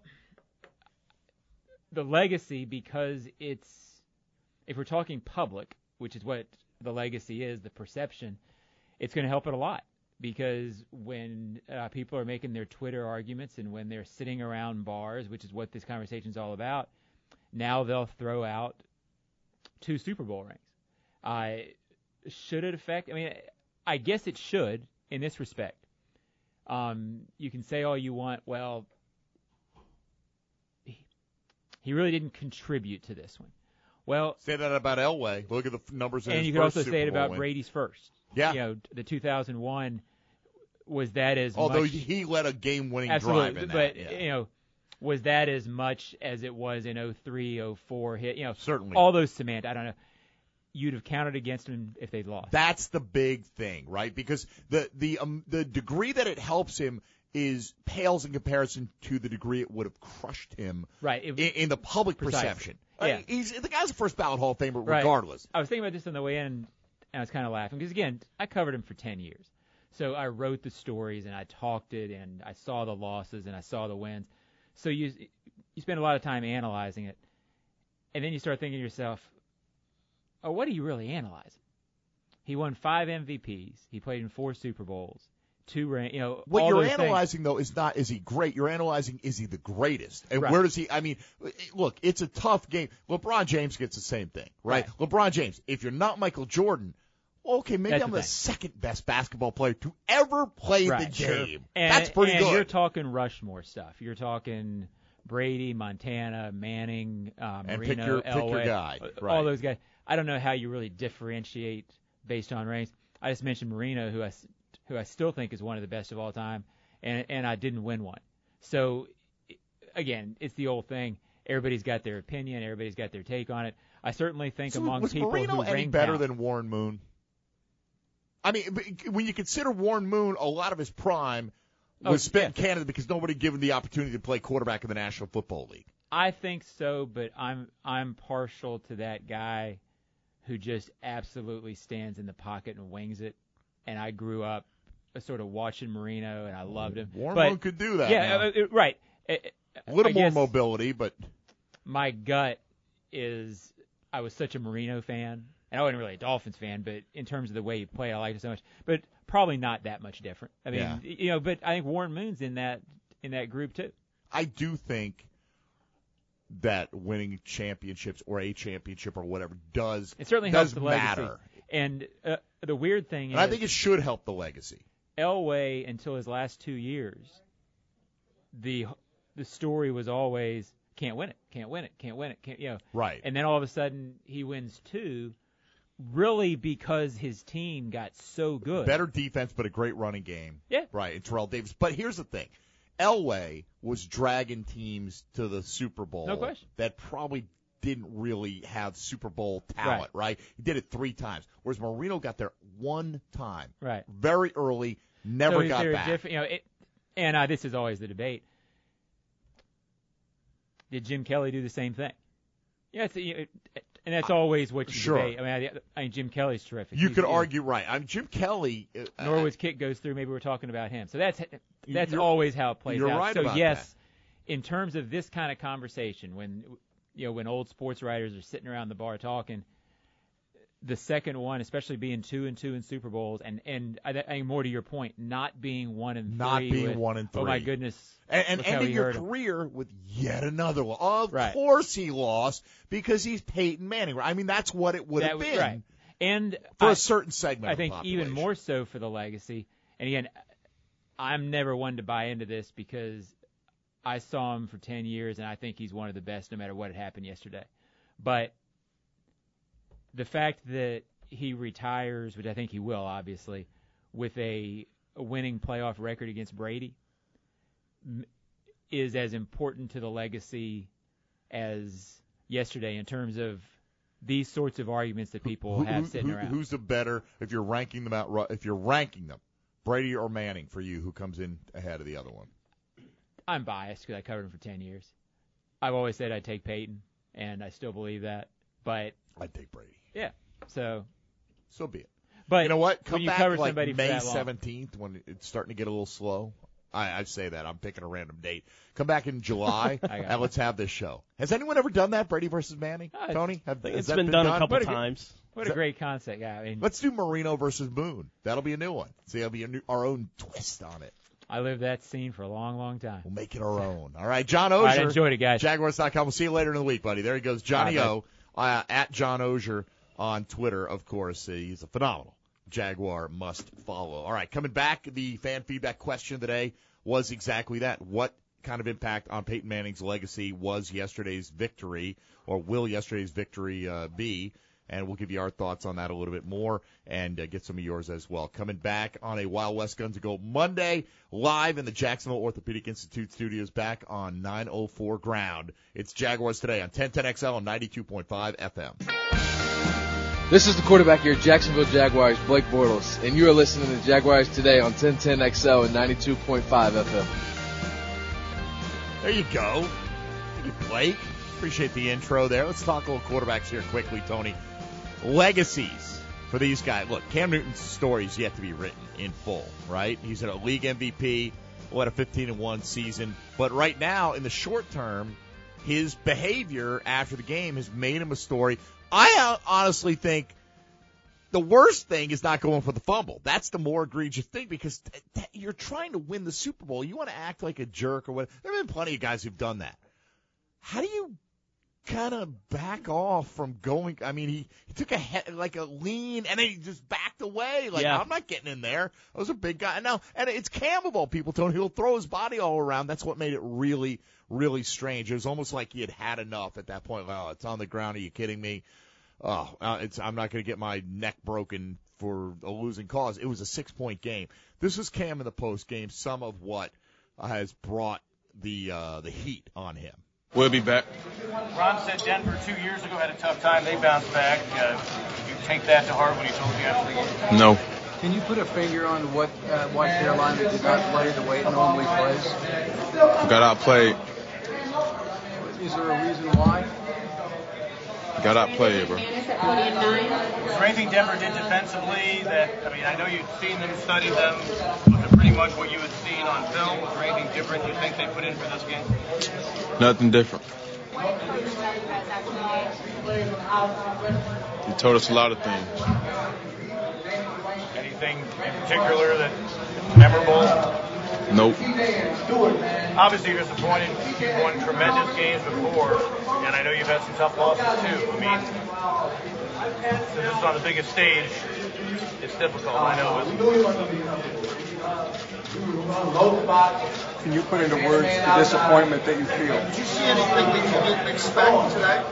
the legacy, because if we're talking public, which is what the legacy is, the perception, it's going to help it a lot because when people are making their Twitter arguments and when they're sitting around bars, which is what this conversation is all about, now they'll throw out 2 Super Bowl rings. Should it affect? I mean, I guess it should in this respect. You can say all you want, well, he really didn't contribute to this one. Well, say that about Elway. Look at the numbers in his first Super Bowl. And you can also say it about win. Brady's first. Yeah. The 2001, was that as Although much? he led a game-winning absolutely, drive in but, that. Yeah. Was that as much as it was in 03, 04 hit? Certainly. All those cement, I don't know. You'd have counted against him if they'd lost. That's the big thing, right? Because the degree that it helps him pales in comparison to the degree it would have crushed him right. in the public perception. Yeah. The guy's a first ballot Hall of Famer right. regardless. I was thinking about this on the way in, and I was kind of laughing because, again, I covered him for 10 years. So I wrote the stories, and I talked it, and I saw the losses, and I saw the wins. So you spend a lot of time analyzing it, and then you start thinking to yourself, oh, what are you really analyzing? He won 5 MVPs. He played in 4 Super Bowls. 2 what all you're those analyzing things. though is not is he great. You're analyzing is he the greatest, and right. where does he? I mean, look, it's a tough game. LeBron James gets the same thing, right? LeBron James. If you're not Michael Jordan, okay, maybe That's I'm the the second best basketball player to ever play the game. Sure. That's pretty good. You're talking Rushmore stuff. You're talking Brady, Montana, Manning, and Marino, pick your guy. Right. All those guys. I don't know how you really differentiate based on ranks. I just mentioned Marino, who I still think is one of the best of all time, and I didn't win one. So, again, it's the old thing. Everybody's got their opinion. Everybody's got their take on it. I certainly think among people Marino who any ring better count, than Warren Moon? I mean, when you consider Warren Moon, a lot of his prime was spent in Canada because nobody given the opportunity to play quarterback in the National Football League. I think so, but I'm partial to that guy who just absolutely stands in the pocket and wings it. And I grew up sort of watching Marino, and I loved him. Warren Moon could do that. Yeah, right. A little more mobility, but my gut is I was such a Marino fan, and I wasn't really a Dolphins fan, but in terms of the way he played, I liked it so much. But probably not that much different. I mean, but I think Warren Moon's in that group too. I do think that winning championships or a championship or whatever it certainly helps the matter. Legacy. And the weird thing is, I think it should help the legacy. Elway, until his last 2 years, the story was always can't win it. Right. And then all of a sudden he wins 2, really because his team got so good. Better defense, but a great running game. Yeah. Right. And Terrell Davis. But here's the thing. Elway was dragging teams to the Super Bowl. No question. That probably didn't really have Super Bowl talent, right? He did it 3 times. Whereas Marino got there 1 time. Right. Very early, never got back. And this is always the debate. Did Jim Kelly do the same thing? Yeah, and that's always what you debate. I mean, Jim Kelly's terrific. You could argue, right. I mean, Jim Kelly. Norwood's kick goes through. Maybe we're talking about him. So that's always how it plays out. You're right so about yes, that. In terms of this kind of conversation, when old sports writers are sitting around the bar talking, the second one, especially being 2-2 in Super Bowls, and I think more to your point, not being 1-3. Not being 1-3. Oh my goodness. And ending your career with yet another one. Of right. course he lost because he's Peyton Manning. I mean, that's what it would have been. Right. And for a certain segment I of the think population. even more so for the legacy. And again, I'm never one to buy into this because I saw him for 10 years, and I think he's one of the best no matter what had happened yesterday. But the fact that he retires, which I think he will, obviously, with a winning playoff record against Brady is as important to the legacy as yesterday in terms of these sorts of arguments that people have sitting around. Who's the better, if you're ranking them out, Brady or Manning for you, who comes in ahead of the other one? I'm biased because I covered him for 10 years. I've always said I'd take Peyton, and I still believe that. But I'd take Brady. Yeah. So be it. But you know what? Come when you back cover like somebody May for that long, 17th when it's starting to get a little slow. I say that. I'm picking a random date. Come back in July, and let's have this show. Has anyone ever done that, Brady versus Manning? Tony? It's been done a couple times. What a great concept. Yeah, I mean, let's do Marino versus Moon. That'll be a new one. See, that'll be our own twist on it. I lived that scene for a long, long time. We'll make it our own. All right, John Oehser. All right, enjoyed it, guys. Jaguars.com. We'll see you later in the week, buddy. There he goes, Johnny O, at John Oehser on Twitter, of course. He's a phenomenal Jaguar must follow. All right, coming back, the fan feedback question today was exactly that. What kind of impact on Peyton Manning's legacy was yesterday's victory, or will yesterday's victory be? And we'll give you our thoughts on that a little bit more and get some of yours as well. Coming back on a Wild West Guns to Go Monday, live in the Jacksonville Orthopedic Institute studios, back on 904 Ground. It's Jaguars Today on 1010XL and 92.5 FM. This is the quarterback here at Jacksonville Jaguars, Blake Bortles, and you are listening to Jaguars Today on 1010 XL and 92.5 FM. There you go. Thank you, Blake. Appreciate the intro there. Let's talk a little quarterbacks here quickly, Tony. Legacies for these guys. Look, Cam Newton's story is yet to be written in full, right? He's a league MVP, led a 15-1 season. But right now, in the short term, his behavior after the game has made him a story. I honestly think the worst thing is not going for the fumble. That's the more egregious thing because you're trying to win the Super Bowl. You want to act like a jerk or what. There have been plenty of guys who've done that. How do you kind of back off from going? I mean, he took a lean and then he just backed away. I'm not getting in there. I was a big guy. And it's Cam of all people, Tony. He'll throw his body all around. That's what made it really, really strange. It was almost like he had enough at that point. Oh, it's on the ground. Are you kidding me? I'm not going to get my neck broken for a losing cause. It was a 6-point game. This was Cam in the post game. Some of what has brought the heat on him. We'll be back. Ron said Denver 2 years ago had a tough time. They bounced back. You take that to heart when he told you after the game? No. Can you put a finger on why Carolina did not play the way it normally plays? Got outplayed. Is there a reason why? Got outplayed, bro. Was there anything Denver did defensively I know you'd seen them, studied them. Was it pretty much what you had seen on film? Was there anything different you think they put in for this game? Nothing different. He told us a lot of things. Anything in particular that's memorable? Nope. Obviously, you're disappointed. You've won tremendous games before, and I know you've had some tough losses too. I mean, since it's on the biggest stage, it's difficult. I know. Can you put into words the disappointment that you feel? Did you see anything that you didn't expect today?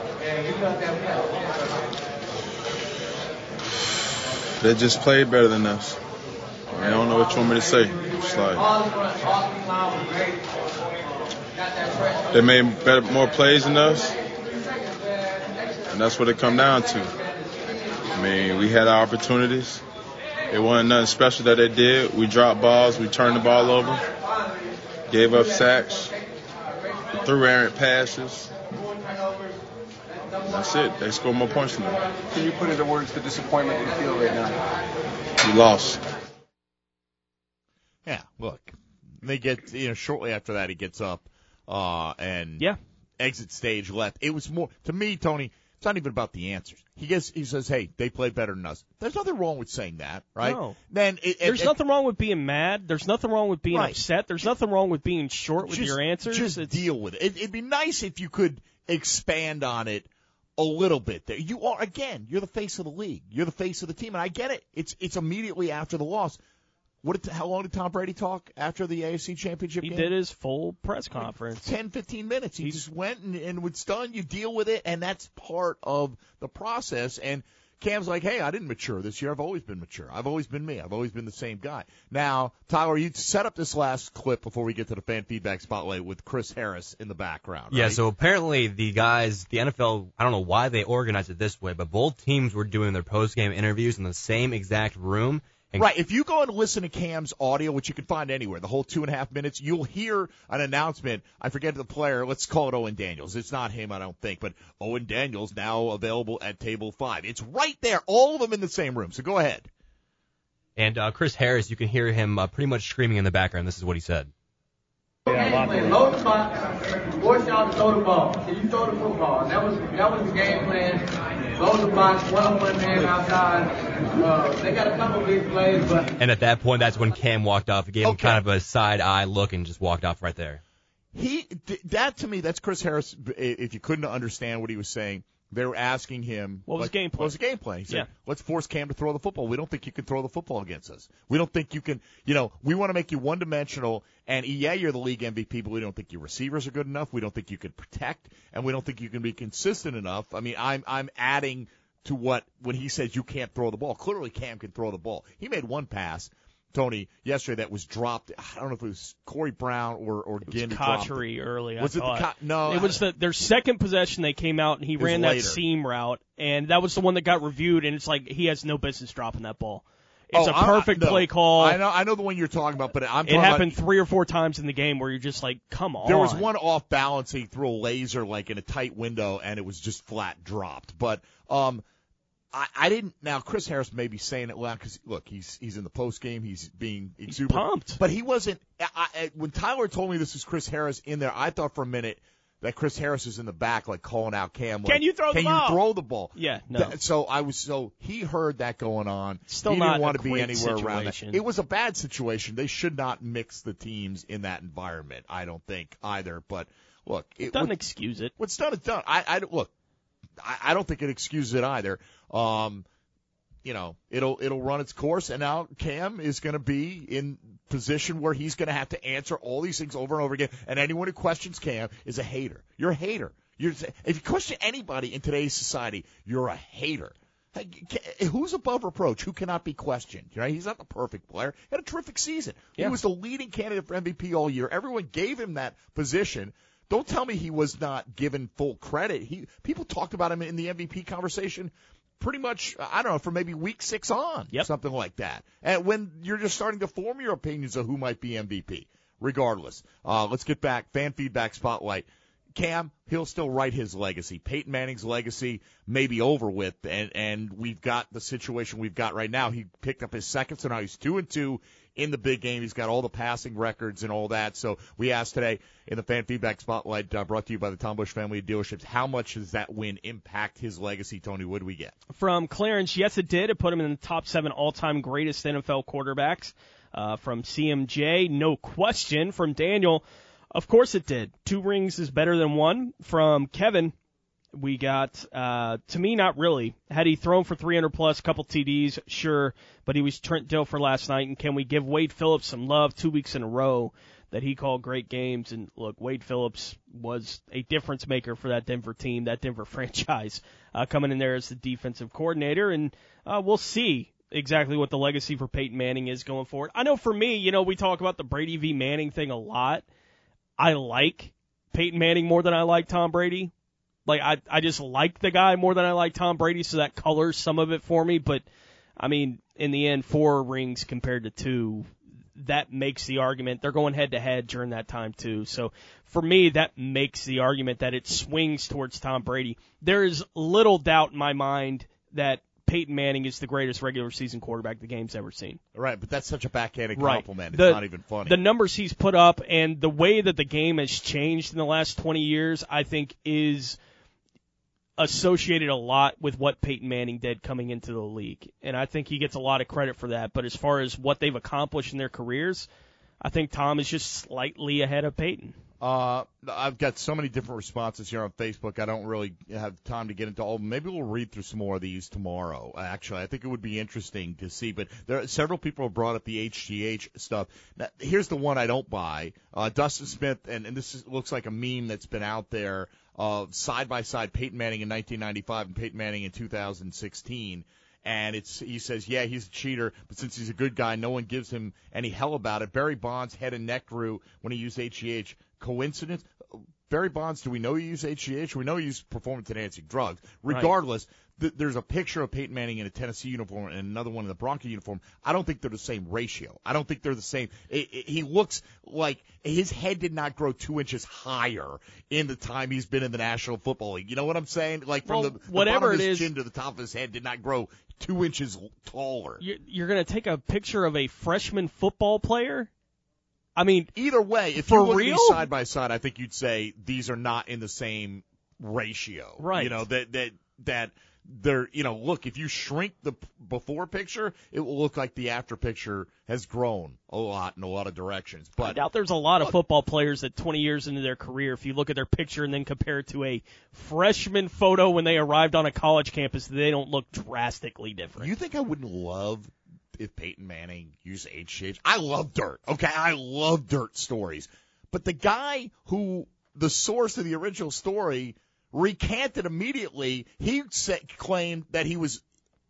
They just played better than us. I don't know what you want me to say. It's like they made more plays than us, and that's what it come down to. I mean, we had our opportunities. It wasn't nothing special that they did. We dropped balls. We turned the ball over. Gave up sacks. We threw errant passes. That's it. They scored more points than us. Can you put into words the disappointment you feel right now? We lost. Yeah, look, they get, shortly after that he gets up and exit stage left. It was more, to me, Tony, it's not even about the answers. He says, hey, they played better than us. There's nothing wrong with saying that, right? No. There's nothing wrong with being mad. There's nothing wrong with being upset. There's nothing wrong with being short with your answers. Just deal with it. It'd be nice if you could expand on it a little bit there. You're the face of the league. You're the face of the team, and I get it. It's immediately after the loss. How long did Tom Brady talk after the AFC Championship game? He did his full press conference. 10, 15 minutes. He just went and was done. You deal with it, and that's part of the process. And Cam's like, hey, I didn't mature this year. I've always been mature. I've always been me. I've always been the same guy. Now, Tyler, you set up this last clip before we get to the fan feedback spotlight with Chris Harris in the background, right? Yeah, so apparently the NFL, I don't know why they organized it this way, but both teams were doing their post-game interviews in the same exact room. Right. If you go and listen to Cam's audio, which you can find anywhere, the whole 2.5 minutes, you'll hear an announcement. I forget the player. Let's call it Owen Daniels. It's not him, I don't think, but Owen Daniels now available at table 5. It's right there. All of them in the same room. So go ahead. And Chris Harris, you can hear him pretty much screaming in the background. This is what he said. Load the box, force y'all to throw the ball. So you throw the football. That was the game plan. Load the box, one man outside. They got a couple big plays, but. And at that point, that's when Cam walked off. He gave him kind of a side eye look and just walked off right there. That to me, that's Chris Harris. If you couldn't understand what he was saying, they were asking him, what was the game plan? What was the game plan? He said, let's force Cam to throw the football. We don't think you can throw the football against us. We don't think you can, we want to make you one-dimensional, and you're the league MVP, but we don't think your receivers are good enough. We don't think you can protect, and we don't think you can be consistent enough. I mean, I'm adding to when he says you can't throw the ball. Clearly Cam can throw the ball. He made one pass Tony, yesterday that was dropped. I don't know if it was Corey Brown or Ginn. Cotchery early. Was it no? It was their second possession. They came out and he ran that seam route, and that was the one that got reviewed. And it's like he has no business dropping that ball. It's a perfect play call. I know the one you're talking about, but I'm talking it happened 3 or 4 times in the game where you're just like, come on. There was one off balance. He threw a laser like in a tight window, and it was just flat dropped. But I didn't. Now Chris Harris may be saying it loud because look, he's in the post game. He's being exuberant, pumped, but he wasn't. When Tyler told me this was Chris Harris in there, I thought for a minute that Chris Harris is in the back, like calling out Cam. Like, can you throw the ball? Yeah, no. So he heard that going on. Still he not didn't want to be anywhere situation. around that. It was a bad situation. They should not mix the teams in that environment. I don't think either. But look, it doesn't excuse it. What's done is done. I don't think it excuses it either. It'll run its course, and now Cam is going to be in position where he's going to have to answer all these things over and over again. And anyone who questions Cam is a hater. You're a hater. If you question anybody in today's society, you're a hater. Who's above reproach? Who cannot be questioned? Right? He's not the perfect player. He had a terrific season. Yeah. He was the leading candidate for MVP all year. Everyone gave him that position. Don't tell me he was not given full credit. People talked about him in the MVP conversation pretty much, I don't know, for maybe week 6 on, something like that. And when you're just starting to form your opinions of who might be MVP, regardless. Let's get back, fan feedback spotlight. Cam, he'll still write his legacy. Peyton Manning's legacy may be over with, and we've got the situation we've got right now. He picked up his second, so now he's 2-2 in the big game. He's got all the passing records and all that. So we asked today in the fan feedback spotlight, brought to you by the Tom Busch family of dealerships, how much does that win impact his legacy? Tony, what do we get? From Clarence, yes, it did. It put him in the top 7 all-time greatest NFL quarterbacks. From CMJ, no question. From Daniel, of course it did. 2 rings is better than 1. From Kevin, we got, to me, not really. Had he thrown for 300-plus, couple TDs, sure, but he was Trent Dilfer last night, and can we give Wade Phillips some love 2 weeks in a row that he called great games? And, look, Wade Phillips was a difference maker for that Denver team, that Denver franchise, coming in there as the defensive coordinator, and we'll see exactly what the legacy for Peyton Manning is going forward. I know for me, we talk about the Brady v. Manning thing a lot. I like Peyton Manning more than I like Tom Brady. Like, I just like the guy more than I like Tom Brady, so that colors some of it for me. But, I mean, in the end, 4 rings compared to 2, that makes the argument. They're going head-to-head during that time, too. So, for me, that makes the argument that it swings towards Tom Brady. There is little doubt in my mind that Peyton Manning is the greatest regular season quarterback the game's ever seen. Right, but that's such a backhanded compliment. It's not even funny. The numbers he's put up and the way that the game has changed in the last 20 years, I think, is associated a lot with what Peyton Manning did coming into the league. And I think he gets a lot of credit for that. But as far as what they've accomplished in their careers, I think Tom is just slightly ahead of Peyton. I've got so many different responses here on Facebook. I don't really have time to get into all of them. Maybe we'll read through some more of these tomorrow. Actually, I think it would be interesting to see. But there are several people have brought up the HGH stuff. Now, here's the one I don't buy. Dustin Smith, and this looks like a meme that's been out there, side by side Peyton Manning in 1995 and Peyton Manning in 2016. And he says, yeah, he's a cheater, but since he's a good guy, no one gives him any hell about it. Barry Bonds head and neck grew when he used HGH. Coincidence? Barry Bonds, do we know he used HGH? We know he used performance-enhancing drugs. Regardless, there's a picture of Peyton Manning in a Tennessee uniform and another one in the Bronco uniform. I don't think they're the same ratio. I don't think they're the same. He looks like his head did not grow 2 inches higher in the time he's been in the National Football League. You know what I'm saying? Like from the bottom of his chin to the top of his head did not grow 2 inches taller. You're going to take a picture of a freshman football player? I mean, either way, if you look at these side by side, I think you'd say these are not in the same ratio. Right. That they're, look, if you shrink the before picture, it will look like the after picture has grown a lot in a lot of directions. But I doubt there's a lot of football players that 20 years into their career, if you look at their picture and then compare it to a freshman photo when they arrived on a college campus, they don't look drastically different. You think I wouldn't love if Peyton Manning used HGH? I love dirt. Okay, I love dirt stories. But the guy who, the source of the original story, recanted immediately. He claimed that he was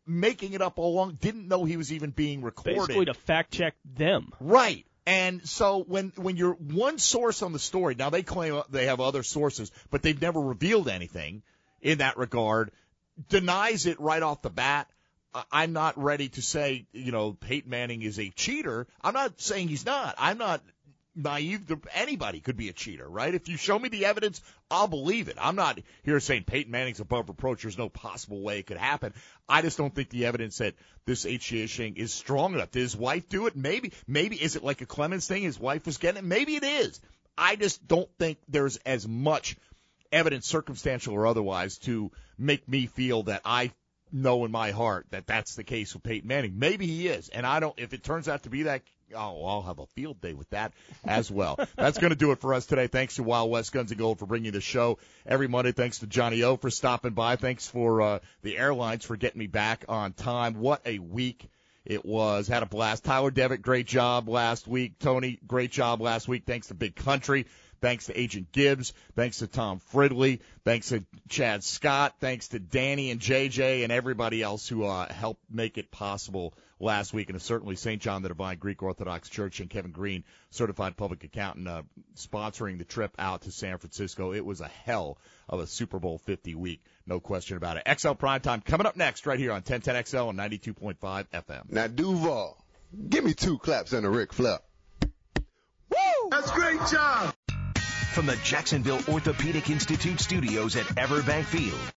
making it up all along, didn't know he was even being recorded. Basically to fact check them. Right. And so when you're one source on the story, now they claim they have other sources, but they've never revealed anything in that regard, denies it right off the bat. I'm not ready to say, Peyton Manning is a cheater. I'm not saying he's not. I'm not naive. Anybody could be a cheater, right? If you show me the evidence, I'll believe it. I'm not here saying Peyton Manning's above reproach. There's no possible way it could happen. I just don't think the evidence that this HGH thing is strong enough. Did his wife do it? Maybe. Is it like a Clemens thing? His wife was getting it? Maybe it is. I just don't think there's as much evidence, circumstantial or otherwise, to make me feel that I know in my heart that that's the case with Peyton Manning. Maybe he is, and if it turns out to be that, I'll have a field day with that as well. That's going to do it for us today. Thanks to Wild West Guns and Gold for bringing the show every Monday. Thanks to Johnny O for stopping by. Thanks for the airlines for getting me back on time. What a week it was. Had a blast. Tyler Devitt, great job last week. Tony, great job last week. Thanks to Big Country. Thanks to Agent Gibbs. Thanks to Tom Fridley. Thanks to Chad Scott. Thanks to Danny and JJ and everybody else who helped make it possible last week. And certainly St. John the Divine Greek Orthodox Church and Kevin Green, certified public accountant, sponsoring the trip out to San Francisco. It was a hell of a Super Bowl 50 week. No question about it. XL Primetime coming up next right here on 1010XL and 92.5 FM. Now, Duval, give me 2 claps and a Ric Flair. Woo! That's a great job. From the Jacksonville Orthopedic Institute studios at Everbank Field,